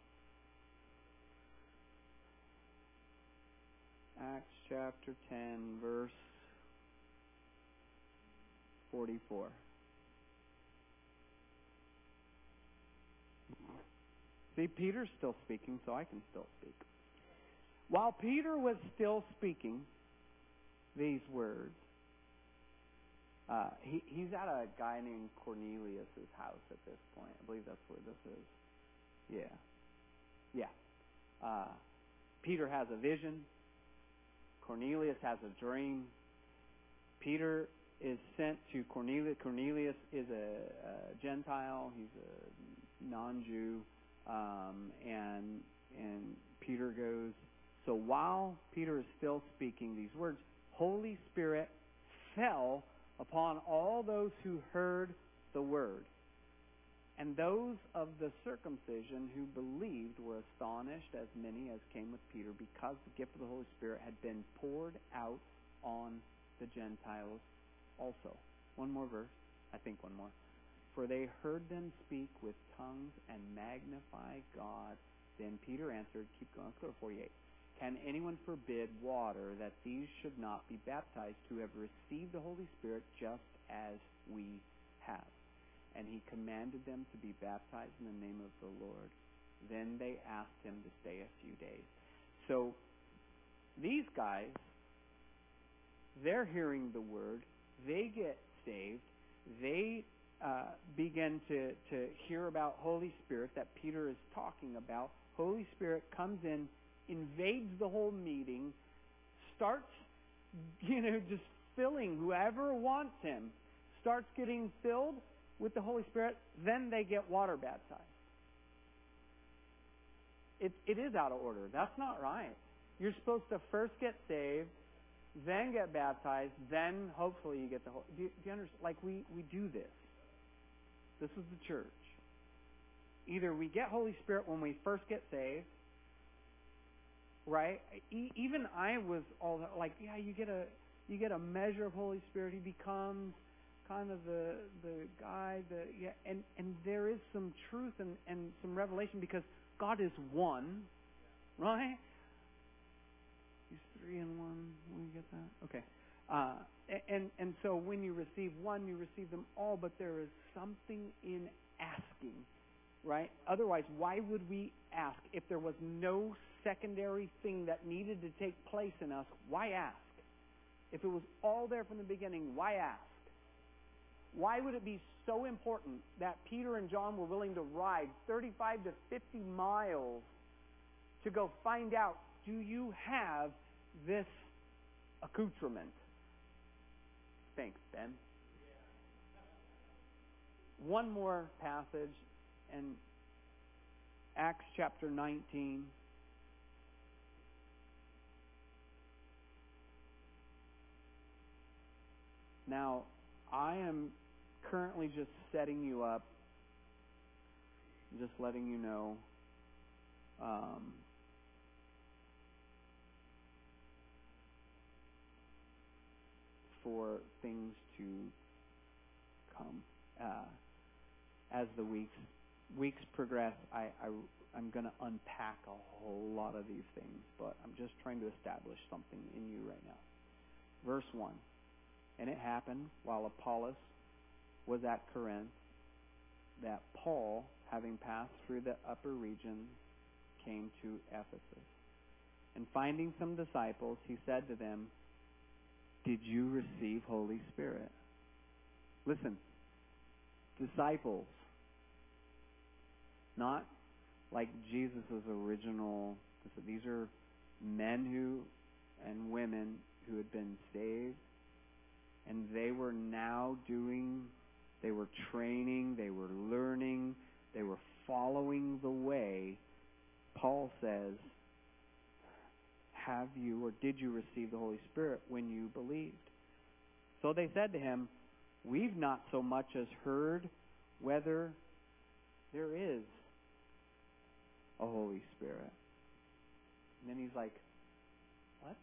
Acts chapter 10, verse 44. See, Peter's still speaking, so I can still speak. While Peter was still speaking these words, he's at a guy named Cornelius' house at this point. I believe that's where this is. Yeah. Peter has a vision. Cornelius has a dream. Peter is sent to Cornelius. Cornelius is a Gentile. He's a non-Jew. And Peter goes, so while Peter is still speaking these words, Holy Spirit fell upon all those who heard the word. And those of the circumcision who believed were astonished, as many as came with Peter, because the gift of the Holy Spirit had been poured out on the Gentiles also. One more verse. I think one more. For they heard them speak with tongues and magnify God. Then Peter answered, keep going, let's go to 48. Can anyone forbid water that these should not be baptized who have received the Holy Spirit just as we have? And he commanded them to be baptized in the name of the Lord. Then they asked him to stay a few days. So these guys, they're hearing the word. They get saved. They begin to hear about Holy Spirit that Peter is talking about. Holy Spirit comes in, invades the whole meeting, starts, just filling whoever wants him, starts getting filled with the Holy Spirit. Then they get water baptized. It is out of order. That's not right. You're supposed to first get saved, then get baptized, then hopefully you get the Holy. Do you understand? Like we do this. This is the church. Either we get Holy Spirit when we first get saved, right? Even I was all like, yeah, you get a measure of Holy Spirit. He becomes kind of the guy, and there is some truth and some revelation because God is one, right? He's three in one. Will you get that? Okay. And so when you receive one, you receive them all, but there is something in asking, right? Otherwise, why would we ask? If there was no secondary thing that needed to take place in us, why ask? If it was all there from the beginning, why ask? Why would it be so important that Peter and John were willing to ride 35 to 50 miles to go find out, do you have this accoutrement? Thanks, Ben. One more passage in Acts chapter 19. Now, I am currently just setting you up, just letting you know. for things to come. As the weeks progress, I'm going to unpack a whole lot of these things, but I'm just trying to establish something in you right now. Verse 1. And it happened while Apollos was at Corinth that Paul, having passed through the upper regions, came to Ephesus. And finding some disciples, he said to them, "Did you receive Holy Spirit?" Listen, disciples, not like Jesus' original. These are men and women who had been saved, and they were now they were training, they were learning, they were following the way. Paul says, have you or did you receive the Holy Spirit when you believed? So they said to him, we've not so much as heard whether there is a Holy Spirit. And then he's like, what?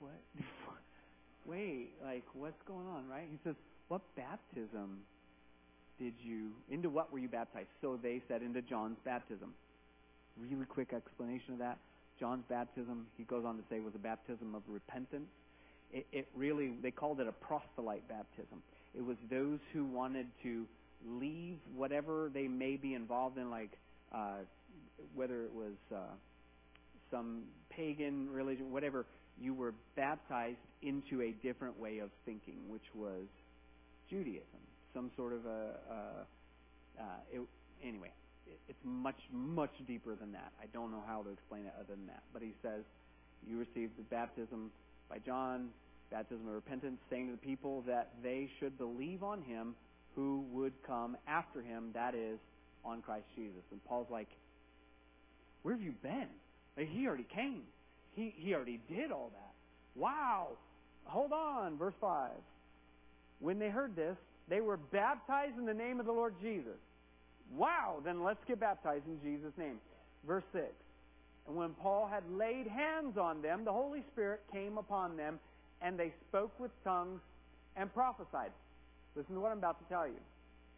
Wait, what's going on, right? He says, what baptism into what were you baptized? So they said, into John's baptism. Really quick explanation of that. John's baptism, he goes on to say, was a baptism of repentance. It really, they called it a proselyte baptism. It was those who wanted to leave whatever they may be involved in, whether it was some pagan religion, whatever, you were baptized into a different way of thinking, which was Judaism. Some sort of anyway, it's much, much deeper than that. I don't know how to explain it other than that. But he says, you received the baptism by John, baptism of repentance, saying to the people that they should believe on him who would come after him, that is, on Christ Jesus. And Paul's like, where have you been? He already came. He already did all that. Wow. Hold on. Verse 5. When they heard this, they were baptized in the name of the Lord Jesus. Wow. Then let's get baptized in Jesus' name. Verse 6. And when Paul had laid hands on them, the Holy Spirit came upon them, and they spoke with tongues and prophesied. Listen to what I'm about to tell you.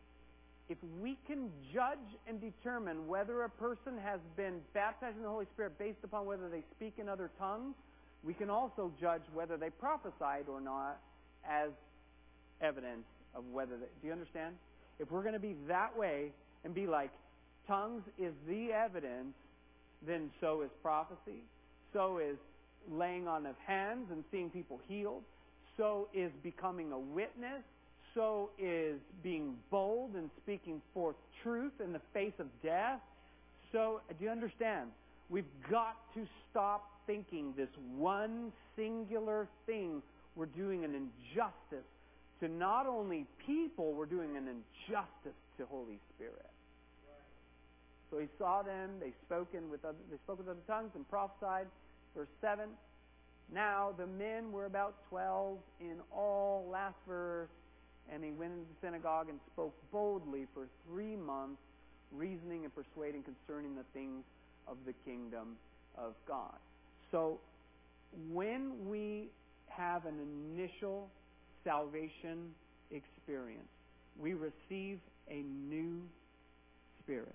If we can judge and determine whether a person has been baptized in the Holy Spirit based upon whether they speak in other tongues, we can also judge whether they prophesied or not as evidence of whether they... Do you understand? If we're going to be that way and be like, tongues is the evidence, then so is prophecy, so is laying on of hands and seeing people healed, so is becoming a witness, so is being bold and speaking forth truth in the face of death. So, do you understand? We've got to stop thinking this one singular thing. We're doing an injustice to not only people, we're doing an injustice to Holy Spirit. So he saw them, they spoke with other tongues and prophesied. Verse 7. Now the men were about 12 in all. Last verse. And he went into the synagogue and spoke boldly for 3 months, reasoning and persuading concerning the things of the kingdom of God. So when we have an initial salvation experience, we receive a new spirit.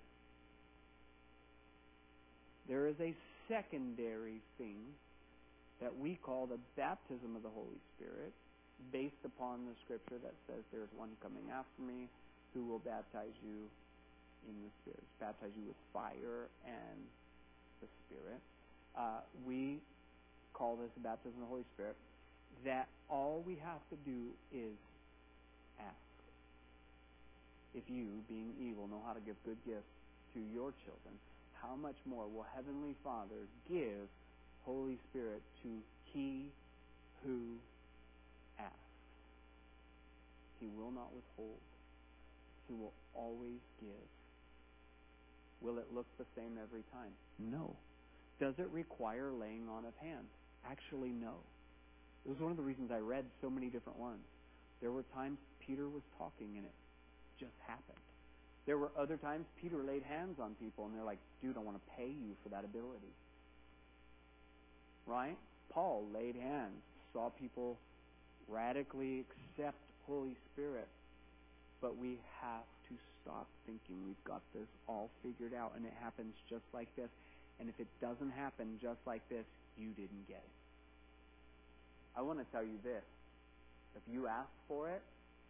There is a secondary thing that we call the baptism of the Holy Spirit, based upon the scripture that says there's one coming after me who will baptize you in the Spirit, baptize you with fire and the Spirit. We call this the baptism of the Holy Spirit, that all we have to do is ask. If you, being evil, know how to give good gifts to your children, how much more will Heavenly Father give Holy Spirit to he who asks? He will not withhold. He will always give. Will it look the same every time? No. Does it require laying on of hands? Actually, no. It was one of the reasons I read so many different ones. There were times Peter was talking and it just happened. There were other times Peter laid hands on people and they're like, dude, I want to pay you for that ability. Right? Paul laid hands, saw people radically accept Holy Spirit. But we have to stop thinking we've got this all figured out and it happens just like this. And if it doesn't happen just like this, you didn't get it. I want to tell you this. If you ask for it,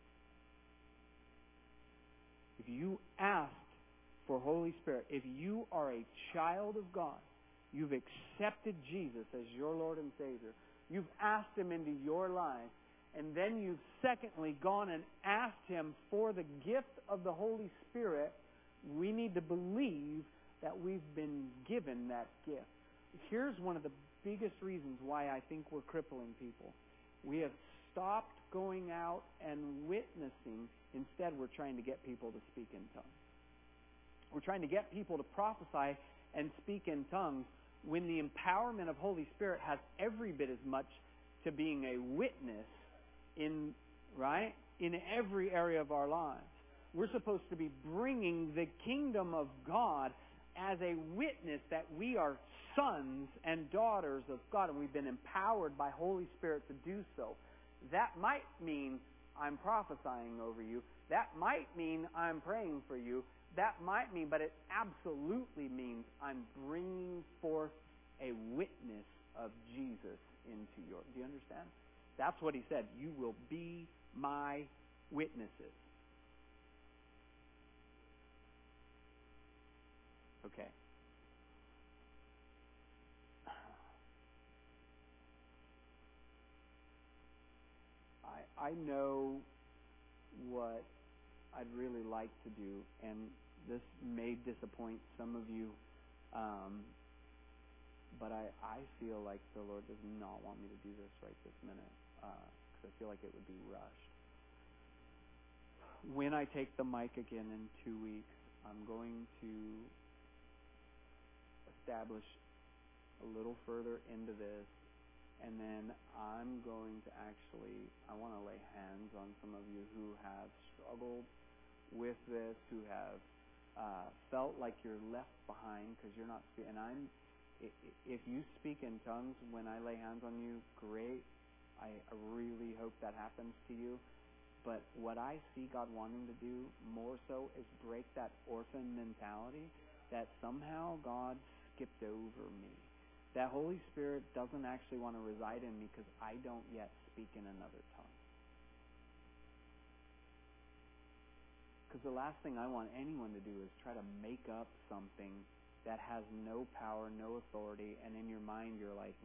if you asked for Holy Spirit, if you are a child of God, you've accepted Jesus as your Lord and Savior, you've asked Him into your life, and then you've secondly gone and asked Him for the gift of the Holy Spirit, we need to believe that we've been given that gift. Here's one of the biggest reasons why I think we're crippling people. We have stopped going out and witnessing. Instead, we're trying to get people to speak in tongues. We're trying to get people to prophesy and speak in tongues when the empowerment of Holy Spirit has every bit as much to being a witness in every area of our lives. We're supposed to be bringing the kingdom of God as a witness that we are sons and daughters of God, and we've been empowered by Holy Spirit to do so. That might mean I'm prophesying over you. That might mean I'm praying for you. That might mean, but it absolutely means I'm bringing forth a witness of Jesus into your... Do you understand? That's what He said. You will be my witnesses. Okay. I know what I'd really like to do, and this may disappoint some of you, but I feel like the Lord does not want me to do this right this minute, because I feel like it would be rushed. When I take the mic again in 2 weeks, I'm going to establish a little further into this, and then I'm going to I want to lay hands on some of you who have struggled with this, who have felt like you're left behind because you're not speaking. And if you speak in tongues when I lay hands on you, great. I really hope that happens to you. But what I see God wanting to do more so is break that orphan mentality that somehow God skipped over me. That Holy Spirit doesn't actually want to reside in me because I don't yet speak in another tongue. Because the last thing I want anyone to do is try to make up something that has no power, no authority, and in your mind you're like,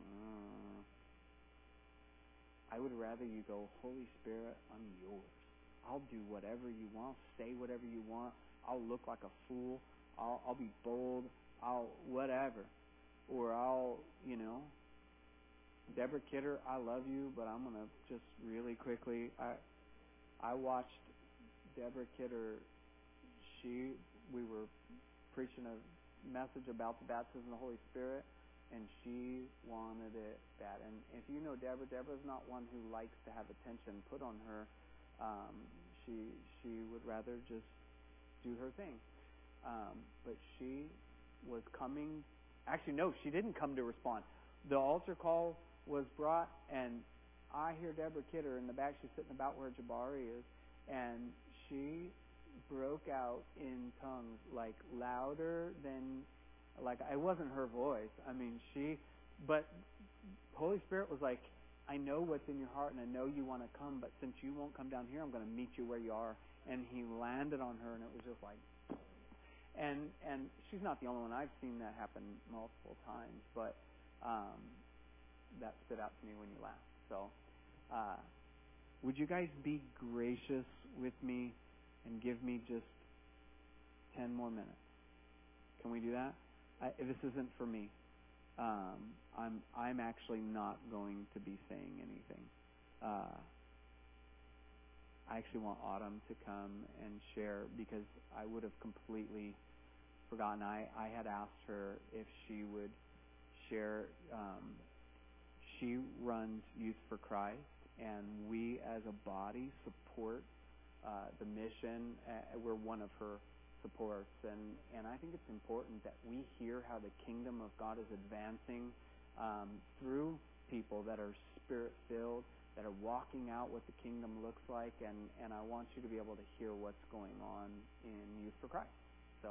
I would rather you go, Holy Spirit, I'm yours. I'll do whatever you want, say whatever you want. I'll look like a fool. I'll be bold. I'll whatever. Or I'll, Deborah Kidder, I love you, but I'm going to just really quickly, I watched Deborah Kidder. We were preaching a message about the baptism of the Holy Spirit, and she wanted it bad. And if you know Deborah's not one who likes to have attention put on her. She would rather just do her thing. But she was coming. Actually, no, she didn't come to respond. The altar call was brought, and I hear Deborah Kidder in the back. She's sitting about where Jabari is, and she broke out in tongues, like louder than, like it wasn't her voice. But Holy Spirit was like, I know what's in your heart, and I know you want to come, but since you won't come down here, I'm going to meet you where you are. And He landed on her, and it was just like... And she's not the only one. I've seen that happen multiple times, but that stood out to me when you laughed. So would you guys be gracious with me and give me just 10 more minutes? Can we do that? This isn't for me. I'm actually not going to be saying anything. I actually want Autumn to come and share because I would have completely forgotten. I had asked her if she would share. She runs Youth for Christ, and we as a body support the mission. We're one of her supports, and I think it's important that we hear how the kingdom of God is advancing through people that are Spirit-filled, that are walking out what the kingdom looks like, and I want you to be able to hear what's going on in Youth for Christ. So,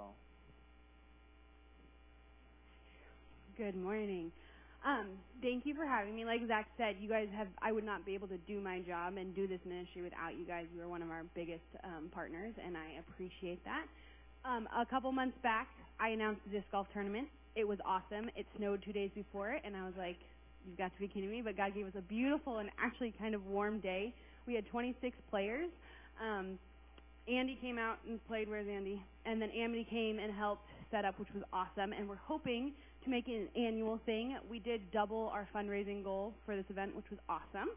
good morning. Thank you for having me. Like Zach said, you guys I would not be able to do my job and do this ministry without you guys. You are one of our biggest partners, and I appreciate that. A couple months back, I announced the disc golf tournament. It was awesome. It snowed 2 days before it, and I was like, you've got to be kidding me. But God gave us a beautiful and actually kind of warm day. We had 26 players. Andy came out and played. Where's Andy? And then Amity came and helped set up, which was awesome. And we're hoping to make it an annual thing. We did double our fundraising goal for this event, which was awesome.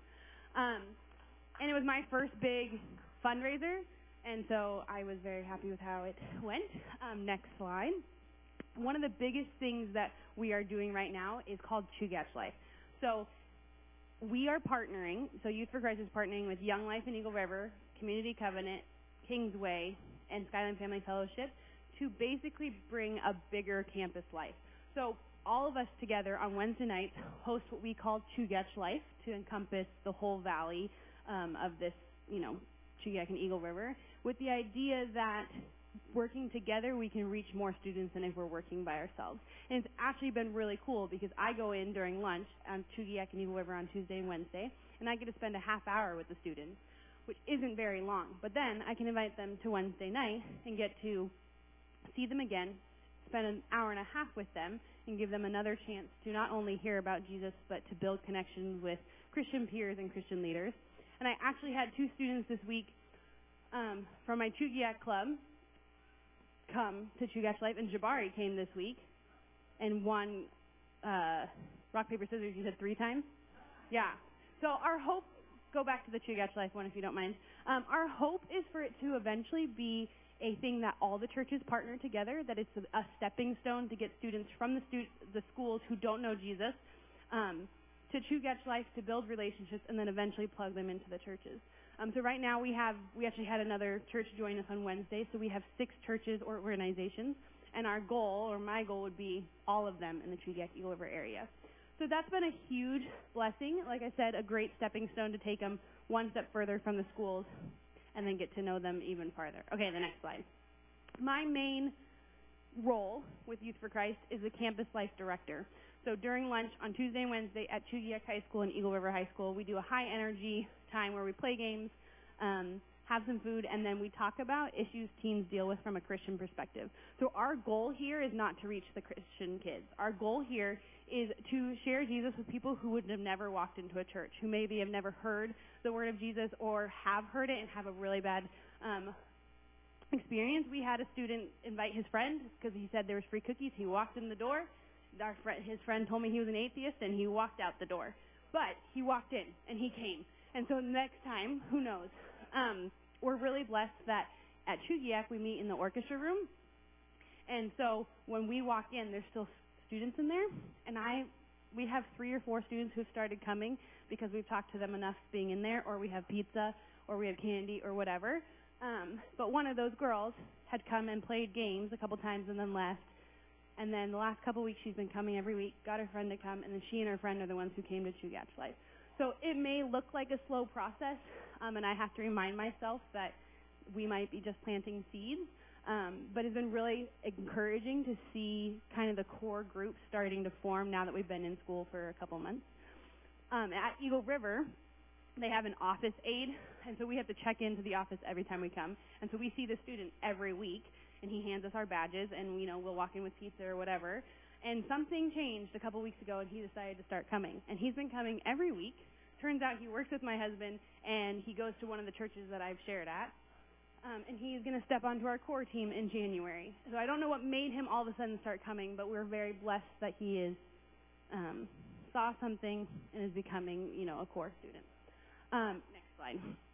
And it was my first big fundraiser, and so I was very happy with how it went. Next slide. One of the biggest things that we are doing right now is called Chugach Life. So we are partnering, so Youth for Christ is partnering with Young Life in Eagle River, Community Covenant, Kingsway, and Skyline Family Fellowship to basically bring a bigger campus life. So all of us together on Wednesday nights host what we call Chugach Life to encompass the whole valley of this, Chugach and Eagle River, with the idea that working together we can reach more students than if we're working by ourselves. And it's actually been really cool because I go in during lunch on Chugach and Eagle River on Tuesday and Wednesday, and I get to spend a half hour with the students, which isn't very long. But then I can invite them to Wednesday night and get to see them again, spend an hour and a half with them, and give them another chance to not only hear about Jesus, but to build connections with Christian peers and Christian leaders. And I actually had 2 students this week from my Chugach club come to Chugach Life, and Jabari came this week and won rock, paper, scissors, you said 3 times? Yeah. So our hope, go back to the Chugach Life one if you don't mind. Our hope is for it to eventually be a thing that all the churches partner together, that it's a stepping stone to get students from the schools who don't know Jesus to Chugach Life to build relationships and then eventually plug them into the churches. So right now we actually had another church join us on Wednesday, so we have 6 churches or organizations, and our goal, or my goal, would be all of them in the Chugach Eagle River area. So that's been a huge blessing. Like I said, a great stepping stone to take them one step further from the schools and then get to know them even farther. Okay, the next slide. My main role with Youth for Christ is the Campus Life Director. So during lunch on Tuesday and Wednesday at Chugach High School and Eagle River High School, we do a high-energy time where we play games, have some food, and then we talk about issues teens deal with from a Christian perspective. So our goal here is not to reach the Christian kids. Our goal here is to share Jesus with people who would have never walked into a church, who maybe have never heard the word of Jesus or have heard it and have a really bad experience. We had a student invite his friend because he said there was free cookies. He walked in the door. His friend told me he was an atheist, and he walked out the door. But he walked in, and he came. And so next time, who knows? We're really blessed that at Chugach we meet in the orchestra room. And so when we walk in, there's still students in there. And we have 3 or 4 students who've started coming because we've talked to them enough being in there, or we have pizza, or we have candy, or whatever. But one of those girls had come and played games a couple times and then left. And then the last couple weeks she's been coming every week, got her friend to come, and then she and her friend are the ones who came to Chugach Life. So it may look like a slow process, and I have to remind myself that we might be just planting seeds, but it's been really encouraging to see kind of the core group starting to form now that we've been in school for a couple months. At Eagle River, they have an office aide, and so we have to check into the office every time we come. And so we see the student every week, and he hands us our badges, and we'll walk in with pizza or whatever. And something changed a couple weeks ago, and he decided to start coming. And he's been coming every week. Turns out he works with my husband, and he goes to one of the churches that I've shared at. And he's going to step onto our core team in January. So I don't know what made him all of a sudden start coming, but we're very blessed that he saw something and is becoming, a core student. Next slide.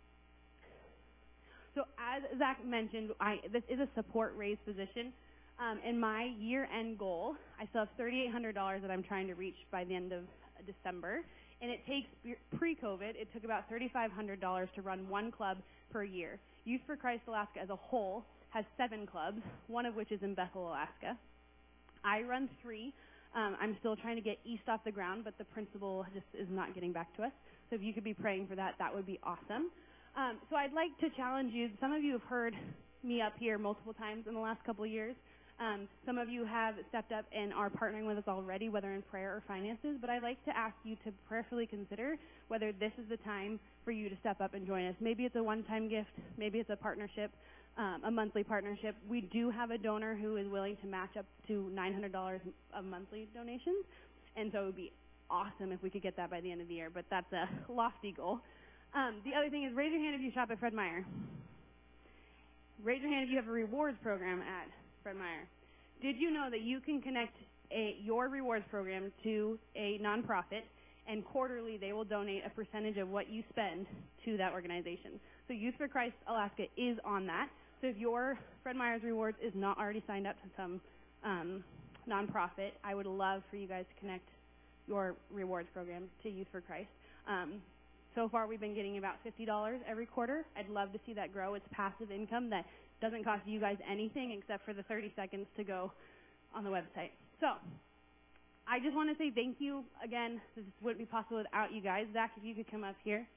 So as Zach mentioned, this is a support-raised position. In my year-end goal, I still have $3,800 that I'm trying to reach by the end of December. And it takes, pre-COVID, it took about $3,500 to run one club per year. Youth for Christ Alaska as a whole has 7 clubs, one of which is in Bethel, Alaska. I run 3. I'm still trying to get East off the ground, but the principal just is not getting back to us. So if you could be praying for that, that would be awesome. So I'd like to challenge you. Some of you have heard me up here multiple times in the last couple of years. Some of you have stepped up and are partnering with us already, whether in prayer or finances. But I'd like to ask you to prayerfully consider whether this is the time for you to step up and join us. Maybe it's a one-time gift. Maybe it's a partnership, a monthly partnership. We do have a donor who is willing to match up to $900 of monthly donations. And so it would be awesome if we could get that by the end of the year. But that's a lofty goal. The other thing is, raise your hand if you shop at Fred Meyer. Raise your hand if you have a rewards program at Fred Meyer. Did you know that you can connect your rewards program to a nonprofit, and quarterly they will donate a percentage of what you spend to that organization? So Youth for Christ Alaska is on that. So if your Fred Meyer's Rewards is not already signed up to some nonprofit, I would love for you guys to connect your rewards program to Youth for Christ. So far, we've been getting about $50 every quarter. I'd love to see that grow. It's passive income that doesn't cost you guys anything except for the 30 seconds to go on the website. So I just want to say thank you. Again, this wouldn't be possible without you guys. Zach, if you could come up here.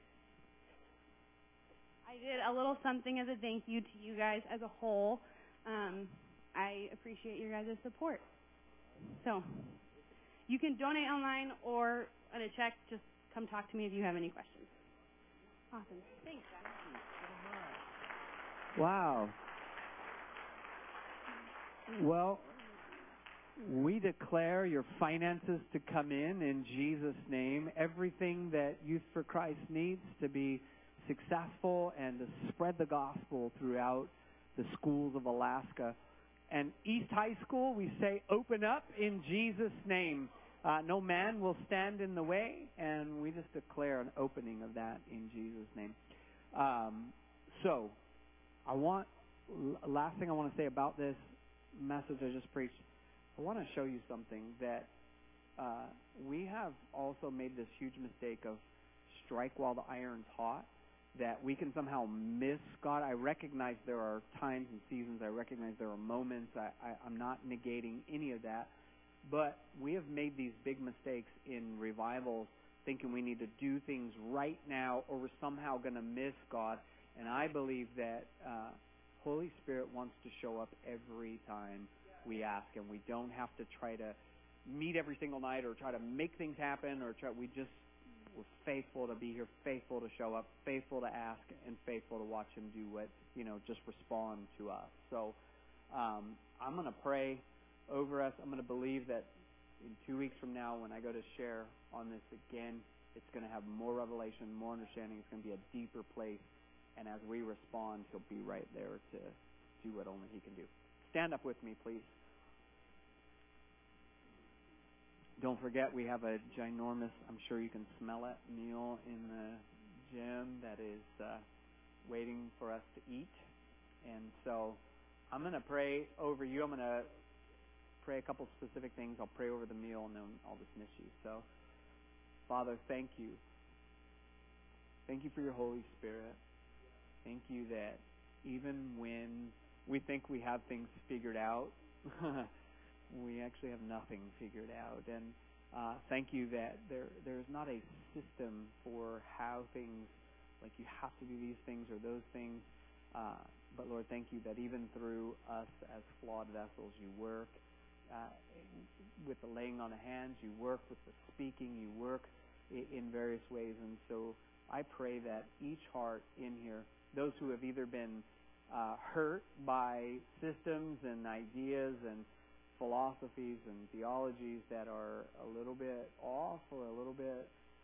I did a little something as a thank you to you guys as a whole. I appreciate your guys' support. So you can donate online or on a check. Just come talk to me if you have any questions. Awesome. Thanks, guys. Wow. Well, we declare your finances to come in Jesus' name. Everything that Youth for Christ needs to be successful and to spread the gospel throughout the schools of Alaska. And East High School, we say, open up in Jesus' name. No man will stand in the way, and we just declare an opening of that in Jesus' name. So, last thing I want to say about this message I just preached, I want to show you something that we have also made this huge mistake of strike while the iron's hot, that we can somehow miss God. I recognize there are times and seasons. I recognize there are moments. I'm not negating any of that. But we have made these big mistakes in revivals, thinking we need to do things right now or we're somehow going to miss God. And I believe that Holy Spirit wants to show up every time we ask, and we don't have to try to meet every single night or try to make things happen or we're faithful to be here, faithful to show up, faithful to ask, and faithful to watch Him do what, just respond to us. So I'm going to pray over us. I'm going to believe that in 2 weeks from now when I go to share on this again, it's going to have more revelation, more understanding. It's going to be a deeper place. And as we respond, He'll be right there to do what only He can do. Stand up with me, please. Don't forget, we have a ginormous, I'm sure you can smell it, meal in the gym that is waiting for us to eat. And so I'm going to pray over you. I'm going to pray a couple specific things. I'll pray over the meal, and then I'll dismiss you. So, Father, thank you. Thank you for your Holy Spirit. Thank you that even when we think we have things figured out, we actually have nothing figured out. And thank you that there's not a system for how things, like you have to do these things or those things. But Lord, thank you that even through us as flawed vessels, you work with the laying on of hands, you work with the speaking, you work in various ways. And so I pray that each heart in here, those who have either been hurt by systems and ideas and philosophies and theologies that are a little bit off or a little bit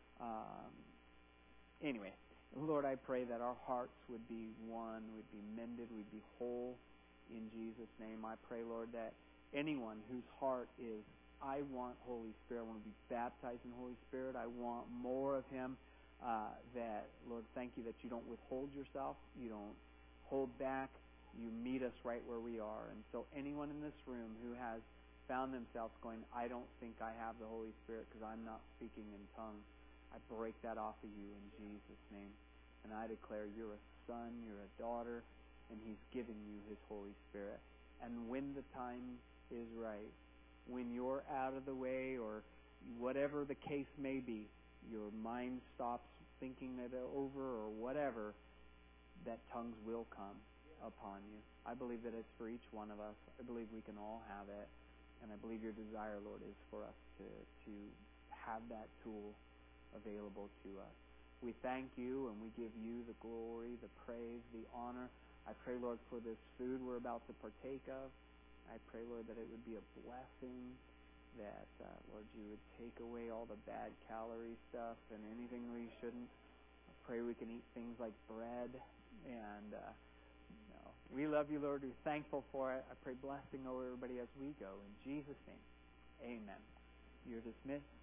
anyway, Lord, I pray that our hearts would be one, would be mended, would be whole in Jesus' name. I pray, Lord, that anyone whose heart is, I want Holy Spirit, I want to be baptized in Holy Spirit, I want more of Him, that, Lord, thank you that you don't withhold yourself, you don't hold back, you meet us right where we are. And so anyone in this room who has found themselves going, I don't think I have the Holy Spirit because I'm not speaking in tongues, I break that off of you in Jesus' name. And I declare you're a son, you're a daughter, and He's given you His Holy Spirit. And when the time is right, when you're out of the way or whatever the case may be, your mind stops thinking it over or whatever, that tongues will come upon you. I believe that it's for each one of us. I believe we can all have it. And I believe your desire, Lord, is for us to have that tool available to us. We thank you and we give you the glory, the praise, the honor. I pray, Lord, for this food we're about to partake of. I pray, Lord, that it would be a blessing, that, Lord, you would take away all the bad calorie stuff and anything we shouldn't. I pray we can eat things like bread. And we love you, Lord. We're thankful for it. I pray blessing over everybody as we go. In Jesus' name, amen. You're dismissed.